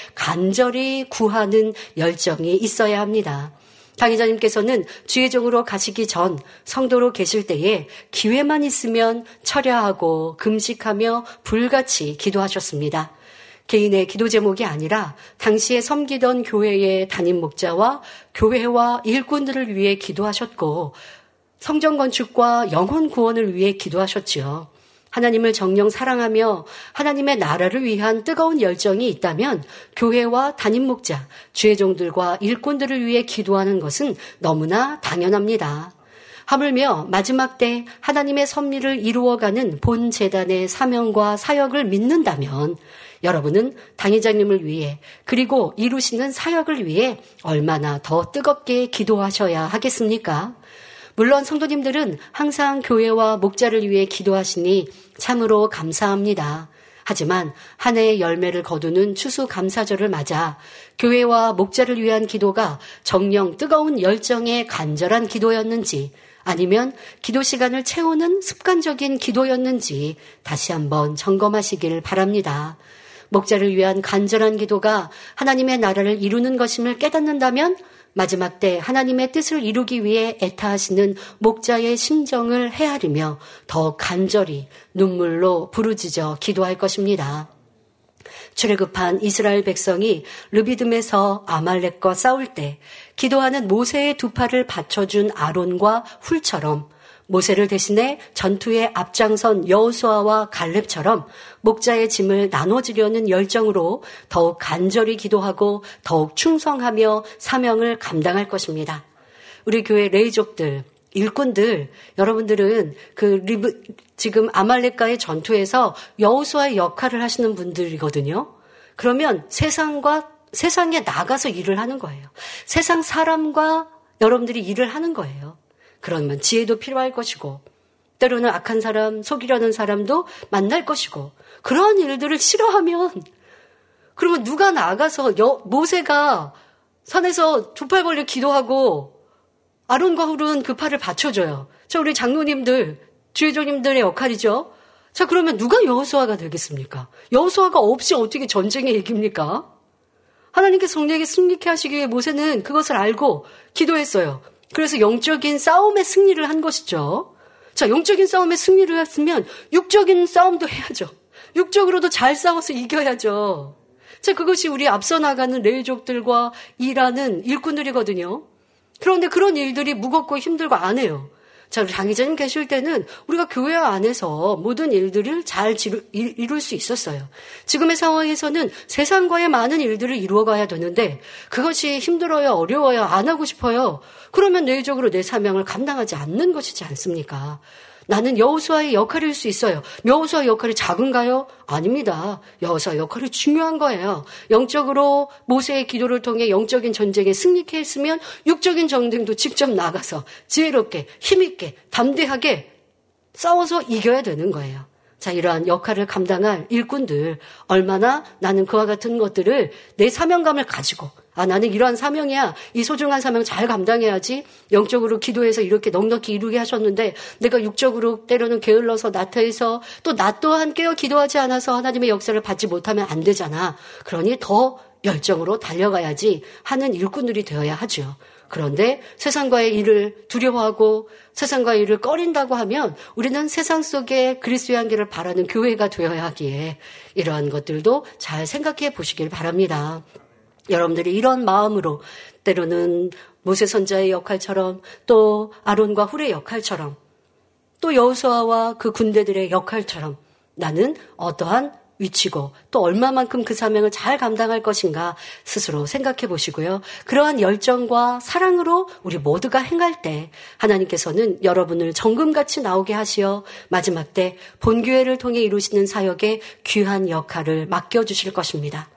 간절히 구하는 열정이 있어야 합니다. 당회장님께서는 주의종으로 가시기 전 성도로 계실 때에 기회만 있으면 철야하고 금식하며 불같이 기도하셨습니다. 개인의 기도 제목이 아니라 당시에 섬기던 교회의 담임 목자와 교회와 일꾼들을 위해 기도하셨고 성전 건축과 영혼 구원을 위해 기도하셨지요. 하나님을 정녕 사랑하며 하나님의 나라를 위한 뜨거운 열정이 있다면 교회와 담임 목자, 주의 종들과 일꾼들을 위해 기도하는 것은 너무나 당연합니다. 하물며 마지막 때 하나님의 섭리를 이루어가는 본 재단의 사명과 사역을 믿는다면 여러분은 당회장님을 위해 그리고 이루시는 사역을 위해 얼마나 더 뜨겁게 기도하셔야 하겠습니까? 물론 성도님들은 항상 교회와 목자를 위해 기도하시니 참으로 감사합니다. 하지만 한 해의 열매를 거두는 추수감사절을 맞아 교회와 목자를 위한 기도가 정녕 뜨거운 열정의 간절한 기도였는지 아니면 기도 시간을 채우는 습관적인 기도였는지 다시 한번 점검하시길 바랍니다. 목자를 위한 간절한 기도가 하나님의 나라를 이루는 것임을 깨닫는다면 마지막 때 하나님의 뜻을 이루기 위해 애타하시는 목자의 심정을 헤아리며 더 간절히 눈물로 부르짖어 기도할 것입니다. 출애굽한 이스라엘 백성이 르비딤에서 아말렉과 싸울 때 기도하는 모세의 두 팔을 받쳐준 아론과 훌처럼 모세를 대신해 전투에 앞장선 여호수아와 갈렙처럼 목자의 짐을 나눠주려는 열정으로 더욱 간절히 기도하고 더욱 충성하며 사명을 감당할 것입니다. 우리 교회 레이족들, 일꾼들, 여러분들은 그 리브, 지금 아말렉과의 전투에서 여호수아의 역할을 하시는 분들이거든요. 그러면 세상과 세상에 나가서 일을 하는 거예요. 세상 사람과 여러분들이 일을 하는 거예요. 그러면 지혜도 필요할 것이고 때로는 악한 사람, 속이려는 사람도 만날 것이고 그러한 일들을 싫어하면 그러면 누가 나가서 여, 모세가 산에서 두 팔 벌려 기도하고 아론과 훌은 그 팔을 받쳐줘요. 자, 우리 장로님들, 주의종님들의 역할이죠. 자, 그러면 누가 여호수아가 되겠습니까? 여호수아가 없이 어떻게 전쟁에 이깁니까? 하나님께서 성령에게 승리케 하시기 위해 모세는 그것을 알고 기도했어요. 그래서 영적인 싸움의 승리를 한 것이죠. 자, 영적인 싸움의 승리를 했으면 육적인 싸움도 해야죠. 육적으로도 잘 싸워서 이겨야죠. 자, 그것이 우리 앞서 나가는 레위족들과 일하는 일꾼들이거든요. 그런데 그런 일들이 무겁고 힘들고 안 해요. 자, 우리 장기자님 계실 때는 우리가 교회 안에서 모든 일들을 잘 지루, 이룰 수 있었어요. 지금의 상황에서는 세상과의 많은 일들을 이루어가야 되는데 그것이 힘들어요, 어려워요, 안 하고 싶어요. 그러면 내적으로 내 사명을 감당하지 않는 것이지 않습니까? 나는 여호수아의 역할일 수 있어요. 여호수아의 역할이 작은가요? 아닙니다. 여호수아의 역할이 중요한 거예요. 영적으로 모세의 기도를 통해 영적인 전쟁에 승리케 했으면 육적인 전쟁도 직접 나가서 지혜롭게 힘있게 담대하게 싸워서 이겨야 되는 거예요. 자, 이러한 역할을 감당할 일꾼들, 얼마나 나는 그와 같은 것들을 내 사명감을 가지고 아, 나는 이러한 사명이야. 이 소중한 사명 잘 감당해야지. 영적으로 기도해서 이렇게 넉넉히 이루게 하셨는데 내가 육적으로 때로는 게을러서 나태해서 또 나 또한 깨어 기도하지 않아서 하나님의 역사를 받지 못하면 안 되잖아. 그러니 더 열정으로 달려가야지 하는 일꾼들이 되어야 하죠. 그런데 세상과의 일을 두려워하고 세상과의 일을 꺼린다고 하면 우리는 세상 속에 그리스도의 한계를 바라는 교회가 되어야 하기에 이러한 것들도 잘 생각해 보시길 바랍니다. 여러분들이 이런 마음으로 때로는 모세 선자의 역할처럼 또 아론과 훌의 역할처럼 또 여호수아와 그 군대들의 역할처럼 나는 어떠한 위치고 또 얼마만큼 그 사명을 잘 감당할 것인가 스스로 생각해 보시고요. 그러한 열정과 사랑으로 우리 모두가 행할 때 하나님께서는 여러분을 정금같이 나오게 하시어 마지막 때 본교회를 통해 이루시는 사역에 귀한 역할을 맡겨주실 것입니다.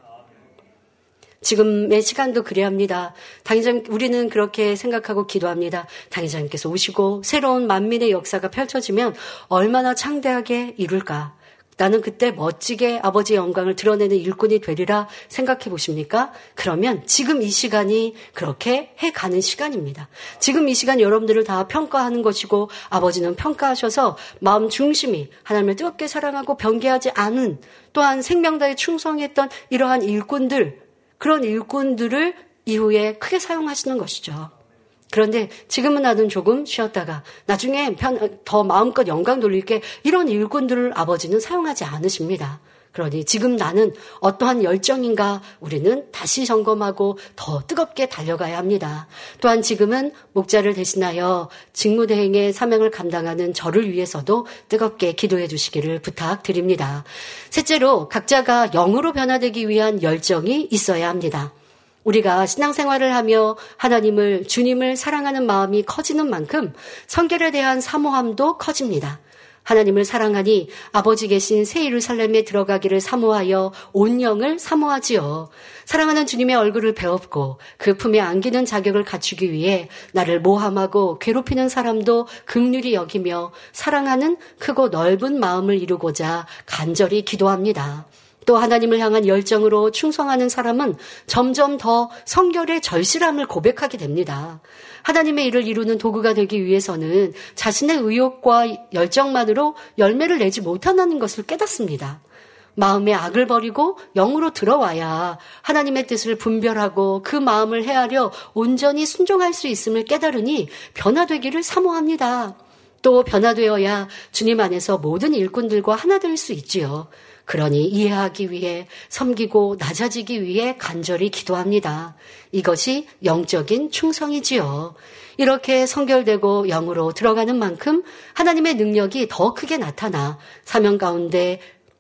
지금의 시간도 그래야 합니다. 당회장, 우리는 그렇게 생각하고 기도합니다. 당회장님께서 오시고 새로운 만민의 역사가 펼쳐지면 얼마나 창대하게 이룰까. 나는 그때 멋지게 아버지의 영광을 드러내는 일꾼이 되리라 생각해 보십니까? 그러면 지금 이 시간이 그렇게 해가는 시간입니다. 지금 이 시간 여러분들을 다 평가하는 것이고 아버지는 평가하셔서 마음 중심이 하나님을 뜨겁게 사랑하고 변개하지 않은 또한 생명다에 충성했던 이러한 일꾼들 그런 일꾼들을 이후에 크게 사용하시는 것이죠. 그런데 지금은 나는 조금 쉬었다가 나중에 편, 더 마음껏 영광 돌릴게 이런 일꾼들을 아버지는 사용하지 않으십니다. 그러니 지금 나는 어떠한 열정인가 우리는 다시 점검하고 더 뜨겁게 달려가야 합니다. 또한 지금은 목자를 대신하여 직무대행의 사명을 감당하는 저를 위해서도 뜨겁게 기도해 주시기를 부탁드립니다. 셋째로 각자가 영으로 변화되기 위한 열정이 있어야 합니다. 우리가 신앙생활을 하며 하나님을, 주님을 사랑하는 마음이 커지는 만큼 성결에 대한 사모함도 커집니다. 하나님을 사랑하니 아버지 계신 새 예루살렘에 들어가기를 사모하여 온 영을 사모하지요. 사랑하는 주님의 얼굴을 배웠고 그 품에 안기는 자격을 갖추기 위해 나를 모함하고 괴롭히는 사람도 긍휼히 여기며 사랑하는 크고 넓은 마음을 이루고자 간절히 기도합니다. 또 하나님을 향한 열정으로 충성하는 사람은 점점 더 성결의 절실함을 고백하게 됩니다. 하나님의 일을 이루는 도구가 되기 위해서는 자신의 의욕과 열정만으로 열매를 내지 못한다는 것을 깨닫습니다. 마음의 악을 버리고 영으로 들어와야 하나님의 뜻을 분별하고 그 마음을 헤아려 온전히 순종할 수 있음을 깨달으니 변화되기를 사모합니다. 또 변화되어야 주님 안에서 모든 일꾼들과 하나 될 수 있지요. 그러니 이해하기 위해 섬기고 낮아지기 위해 간절히 기도합니다. 이것이 영적인 충성이지요. 이렇게 성결되고 영으로 들어가는 만큼 하나님의 능력이 더 크게 나타나 사명 가운데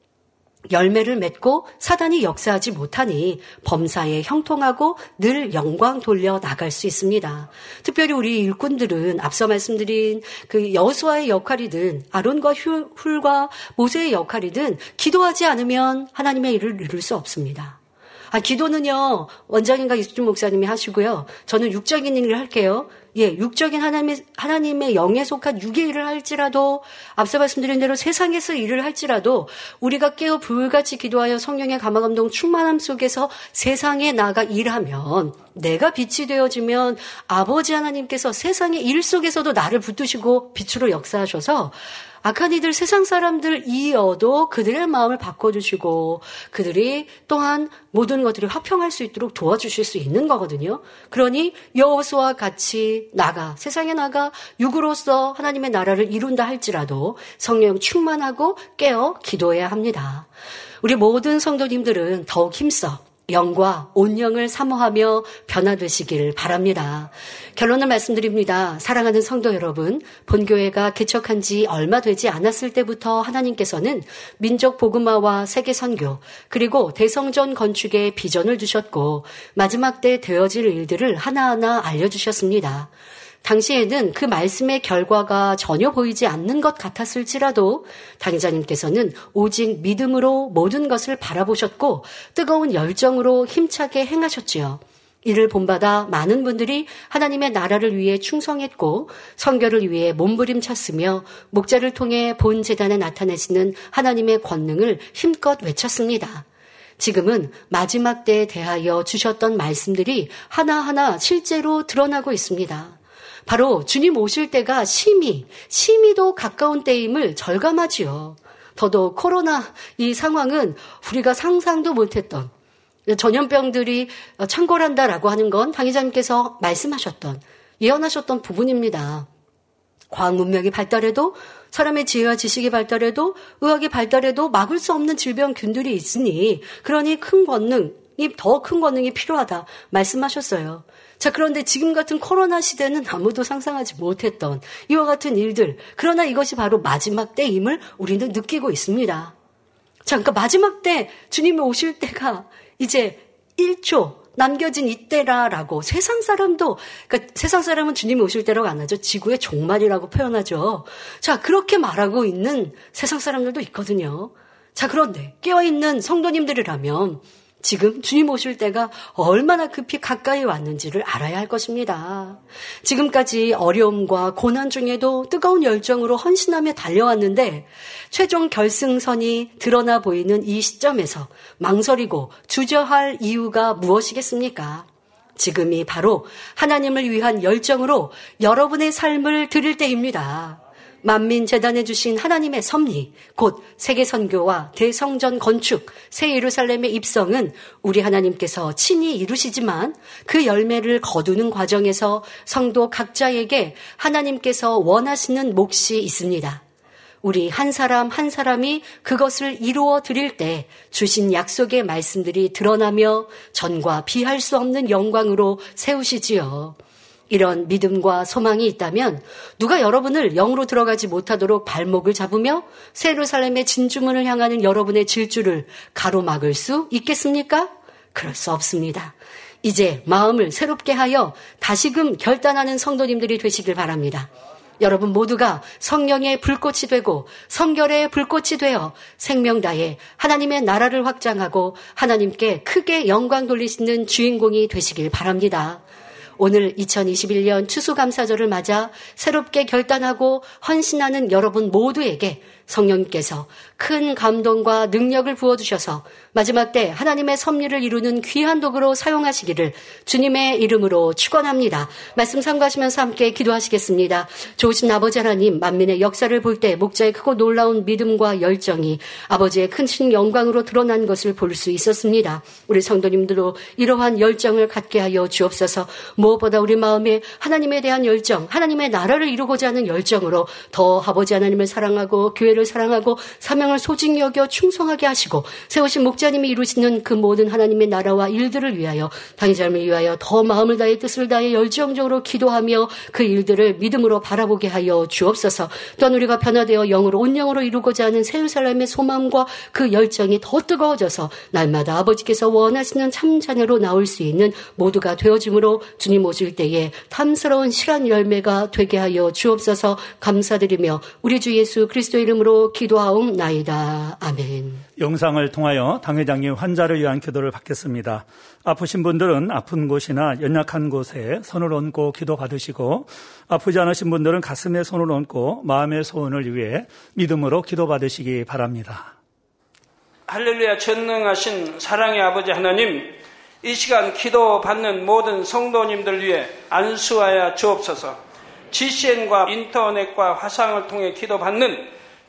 열매를 맺고 사단이 역사하지 못하니 범사에 형통하고 늘 영광 돌려 나갈 수 있습니다. 특별히 우리 일꾼들은 앞서 말씀드린 그 여호수아의 역할이든 아론과 훌과 모세의 역할이든 기도하지 않으면 하나님의 일을 이룰 수 없습니다. 아, 기도는요, 원장님과 이수준 목사님이 하시고요. 저는 육적인 일을 할게요. 예, 육적인 하나님의, 하나님의 영에 속한 육의 일을 할지라도, 앞서 말씀드린 대로 세상에서 일을 할지라도, 우리가 깨어 불같이 기도하여 성령의 감화감동 충만함 속에서 세상에 나가 일하면, 내가 빛이 되어지면 아버지 하나님께서 세상의 일 속에서도 나를 붙드시고 빛으로 역사하셔서, 악한 이들 세상 사람들 이어도 그들의 마음을 바꿔주시고 그들이 또한 모든 것들이 화평할 수 있도록 도와주실 수 있는 거거든요. 그러니 여호수아와 같이 나가 세상에 나가 육으로서 하나님의 나라를 이룬다 할지라도 성령 충만하고 깨어 기도해야 합니다. 우리 모든 성도님들은 더욱 힘써 영과 온영을 사모하며 변화되시길 바랍니다. 결론을 말씀드립니다. 사랑하는 성도 여러분, 본교회가 개척한 지 얼마 되지 않았을 때부터 하나님께서는 민족 복음화와 세계 선교 그리고 대성전 건축에 비전을 두셨고 마지막 때 되어질 일들을 하나하나 알려주셨습니다. 당시에는 그 말씀의 결과가 전혀 보이지 않는 것 같았을지라도 당회자님께서는 오직 믿음으로 모든 것을 바라보셨고 뜨거운 열정으로 힘차게 행하셨지요. 이를 본받아 많은 분들이 하나님의 나라를 위해 충성했고 선교를 위해 몸부림쳤으며 목자를 통해 본 재단에 나타내시는 하나님의 권능을 힘껏 외쳤습니다. 지금은 마지막 때에 대하여 주셨던 말씀들이 하나하나 실제로 드러나고 있습니다. 바로 주님 오실 때가 심히, 심히도 가까운 때임을 절감하지요. 더더욱 코로나 이 상황은 우리가 상상도 못했던 전염병들이 창궐한다라고 하는 건 당회장님께서 말씀하셨던, 예언하셨던 부분입니다. 과학 문명이 발달해도 사람의 지혜와 지식이 발달해도 의학이 발달해도 막을 수 없는 질병균들이 있으니 그러니 큰 권능이 더 큰 권능이 필요하다 말씀하셨어요. 자, 그런데 지금 같은 코로나 시대는 아무도 상상하지 못했던 이와 같은 일들, 그러나 이것이 바로 마지막 때임을 우리는 느끼고 있습니다. 자, 그러니까 마지막 때 주님이 오실 때가 이제 일 초 남겨진 이때라라고 세상 사람도, 그러니까 세상 사람은 주님이 오실 때라고 안 하죠. 지구의 종말이라고 표현하죠. 자, 그렇게 말하고 있는 세상 사람들도 있거든요. 자, 그런데 깨어있는 성도님들이라면 지금 주님 오실 때가 얼마나 급히 가까이 왔는지를 알아야 할 것입니다. 지금까지 어려움과 고난 중에도 뜨거운 열정으로 헌신하며 달려왔는데 최종 결승선이 드러나 보이는 이 시점에서 망설이고 주저할 이유가 무엇이겠습니까? 지금이 바로 하나님을 위한 열정으로 여러분의 삶을 드릴 때입니다. 만민 재단해 주신 하나님의 섭리, 곧 세계선교와 대성전 건축, 새 예루살렘의 입성은 우리 하나님께서 친히 이루시지만 그 열매를 거두는 과정에서 성도 각자에게 하나님께서 원하시는 몫이 있습니다. 우리 한 사람 한 사람이 그것을 이루어 드릴 때 주신 약속의 말씀들이 드러나며 전과 비할 수 없는 영광으로 세우시지요. 이런 믿음과 소망이 있다면 누가 여러분을 영으로 들어가지 못하도록 발목을 잡으며 새 예루살렘의 진주문을 향하는 여러분의 질주를 가로막을 수 있겠습니까? 그럴 수 없습니다. 이제 마음을 새롭게 하여 다시금 결단하는 성도님들이 되시길 바랍니다. 여러분 모두가 성령의 불꽃이 되고 성결의 불꽃이 되어 생명다해 하나님의 나라를 확장하고 하나님께 크게 영광 돌리시는 주인공이 되시길 바랍니다. 오늘 이천이십일 년 추수감사절을 맞아 새롭게 결단하고 헌신하는 여러분 모두에게 성령님께서 큰 감동과 능력을 부어주셔서 마지막 때 하나님의 섭리를 이루는 귀한 도구로 사용하시기를 주님의 이름으로 축원합니다. 말씀 참고하시면서 함께 기도하시겠습니다. 좋으신 아버지 하나님, 만민의 역사를 볼 때 목자의 크고 놀라운 믿음과 열정이 아버지의 크신 영광으로 드러난 것을 볼 수 있었습니다. 우리 성도님들도 이러한 열정을 갖게 하여 주옵소서. 무엇보다 우리 마음에 하나님에 대한 열정, 하나님의 나라를 이루고자 하는 열정으로 더 아버지 하나님을 사랑하고 교회를 사랑하고 사명을 소중히 여겨 충성하게 하시고 세우신 목자님이 이루시는 그 모든 하나님의 나라와 일들을 위하여 당의 삶을 위하여 더 마음을 다해 뜻을 다해 열정적으로 기도하며 그 일들을 믿음으로 바라보게 하여 주옵소서. 또한 우리가 변화되어 영으로 온영으로 이루고자 하는 새 예루살렘의 소망과 그 열정이 더 뜨거워져서 날마다 아버지께서 원하시는 참 자녀로 나올 수 있는 모두가 되어짐으로 주님 주님 오실 때에 탐스러운 실한 열매가 되게 하여 주옵소서. 감사드리며 우리 주 예수 그리스도 이름으로 기도하옵나이다. 아멘. 영상을 통하여 당회장님 환자를 위한 기도를 받겠습니다. 아프신 분들은 아픈 곳이나 연약한 곳에 손을 얹고 기도 받으시고, 아프지 않으신 분들은 가슴에 손을 얹고 마음의 소원을 위해 믿음으로 기도 받으시기 바랍니다. 할렐루야. 전능하신 사랑의 아버지 하나님, 이 시간 기도 받는 모든 성도님들 위해 안수하여 주옵소서. 지씨엔과 인터넷과 화상을 통해 기도 받는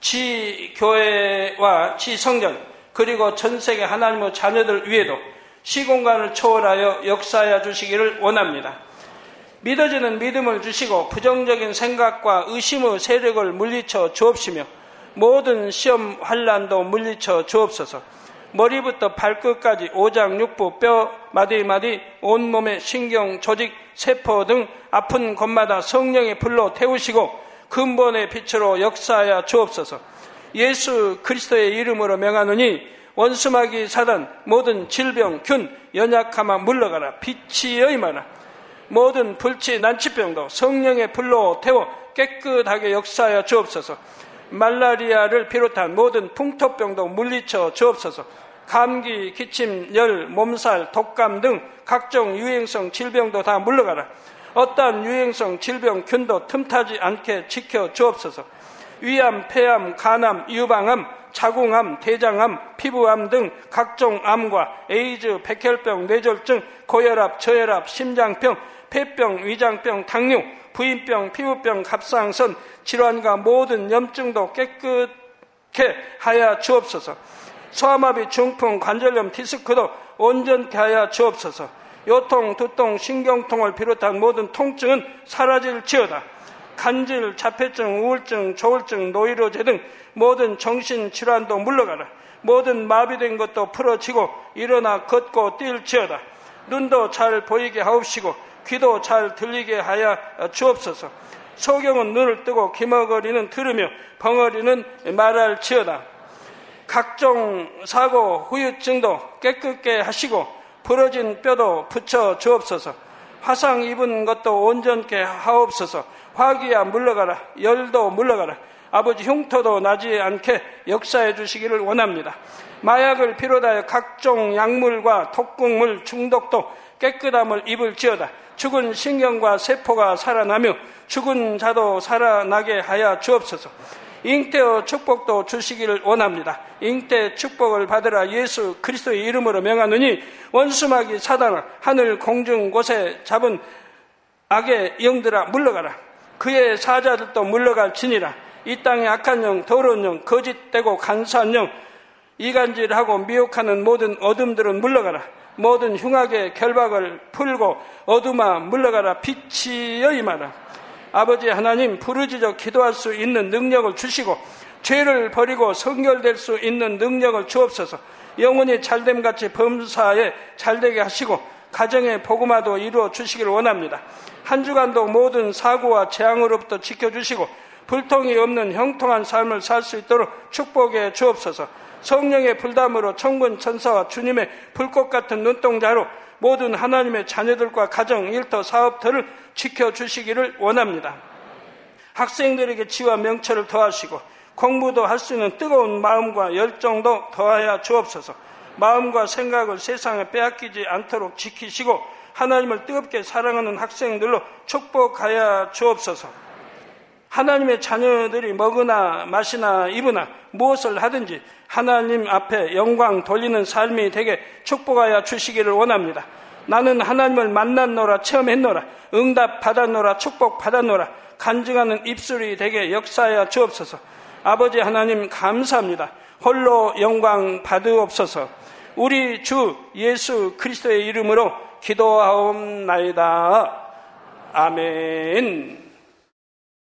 지교회와 지성전, 그리고 전세계 하나님의 자녀들 위에도 시공간을 초월하여 역사하여 주시기를 원합니다. 믿어지는 믿음을 주시고 부정적인 생각과 의심의 세력을 물리쳐 주옵시며 모든 시험 환난도 물리쳐 주옵소서. 머리부터 발끝까지 오장육부, 뼈, 마디마디, 온몸의 신경, 조직, 세포 등 아픈 곳마다 성령의 불로 태우시고 근본의 빛으로 역사하여 주옵소서. 예수 그리스도의 이름으로 명하노니 원수마귀 사단, 모든 질병, 균, 연약함아 물러가라. 빛이 여임하라. 모든 불치, 난치병도 성령의 불로 태워 깨끗하게 역사하여 주옵소서. 말라리아를 비롯한 모든 풍토병도 물리쳐 주옵소서. 감기, 기침, 열, 몸살, 독감 등 각종 유행성 질병도 다 물러가라. 어떠한 유행성 질병, 균도 틈타지 않게 지켜 주옵소서. 위암, 폐암, 간암, 유방암, 자궁암, 대장암, 피부암 등 각종 암과 에이즈, 백혈병, 뇌졸중, 고혈압, 저혈압, 심장병, 폐병, 위장병, 당뇨, 부인병, 피부병, 갑상선, 질환과 모든 염증도 깨끗게 하여 주옵소서. 소아마비, 중풍, 관절염, 디스크도 온전케 하여 주옵소서. 요통, 두통, 신경통을 비롯한 모든 통증은 사라질지어다. 간질, 자폐증, 우울증, 조울증, 노이로제 등 모든 정신질환도 물러가라. 모든 마비된 것도 풀어지고 일어나 걷고 뛸지어다. 눈도 잘 보이게 하옵시고 귀도 잘 들리게 하여 주옵소서. 소경은 눈을 뜨고 기머거리는 들으며 벙어리는 말할지어다. 각종 사고, 후유증도 깨끗게 하시고 부러진 뼈도 붙여 주옵소서. 화상 입은 것도 온전케 하옵소서. 화기야 물러가라. 열도 물러가라. 아버지 흉터도 나지 않게 역사해 주시기를 원합니다. 마약을 비롯하여 각종 약물과 독극물 중독도 깨끗함을 입을지어다. 죽은 신경과 세포가 살아나며 죽은 자도 살아나게 하여 주옵소서. 잉태의 축복도 주시기를 원합니다. 잉태 축복을 받으라. 예수 그리스도의 이름으로 명하노니 원수마귀 사단아, 하늘 공중 곳에 잡은 악의 영들아 물러가라. 그의 사자들도 물러갈지니라. 이 땅의 악한 영, 더러운 영, 거짓되고 간사한 영, 이간질하고 미혹하는 모든 어둠들은 물러가라. 모든 흉악의 결박을 풀고 어둠아 물러가라. 빛이 여임하라. 아버지 하나님, 부르짖어 기도할 수 있는 능력을 주시고 죄를 버리고 성결될 수 있는 능력을 주옵소서. 영혼이 잘됨같이 범사에 잘되게 하시고 가정의 복음화도 이루어 주시기를 원합니다. 한 주간도 모든 사고와 재앙으로부터 지켜주시고 불통이 없는 형통한 삶을 살 수 있도록 축복해 주옵소서. 성령의 불담으로 천군 천사와 주님의 불꽃 같은 눈동자로 모든 하나님의 자녀들과 가정, 일터, 사업터를 지켜주시기를 원합니다. 학생들에게 지와 명철을 더하시고 공부도 할 수 있는 뜨거운 마음과 열정도 더하여 주옵소서. 마음과 생각을 세상에 빼앗기지 않도록 지키시고 하나님을 뜨겁게 사랑하는 학생들로 축복하여 주옵소서. 하나님의 자녀들이 먹으나 마시나 입으나 무엇을 하든지 하나님 앞에 영광 돌리는 삶이 되게 축복하여 주시기를 원합니다. 나는 하나님을 만났노라, 체험했노라, 응답 받았노라, 축복 받았노라, 간증하는 입술이 되게 역사하여 주옵소서. 아버지 하나님 감사합니다. 홀로 영광 받으옵소서. 우리 주 예수 그리스도의 이름으로 기도하옵나이다. 아멘.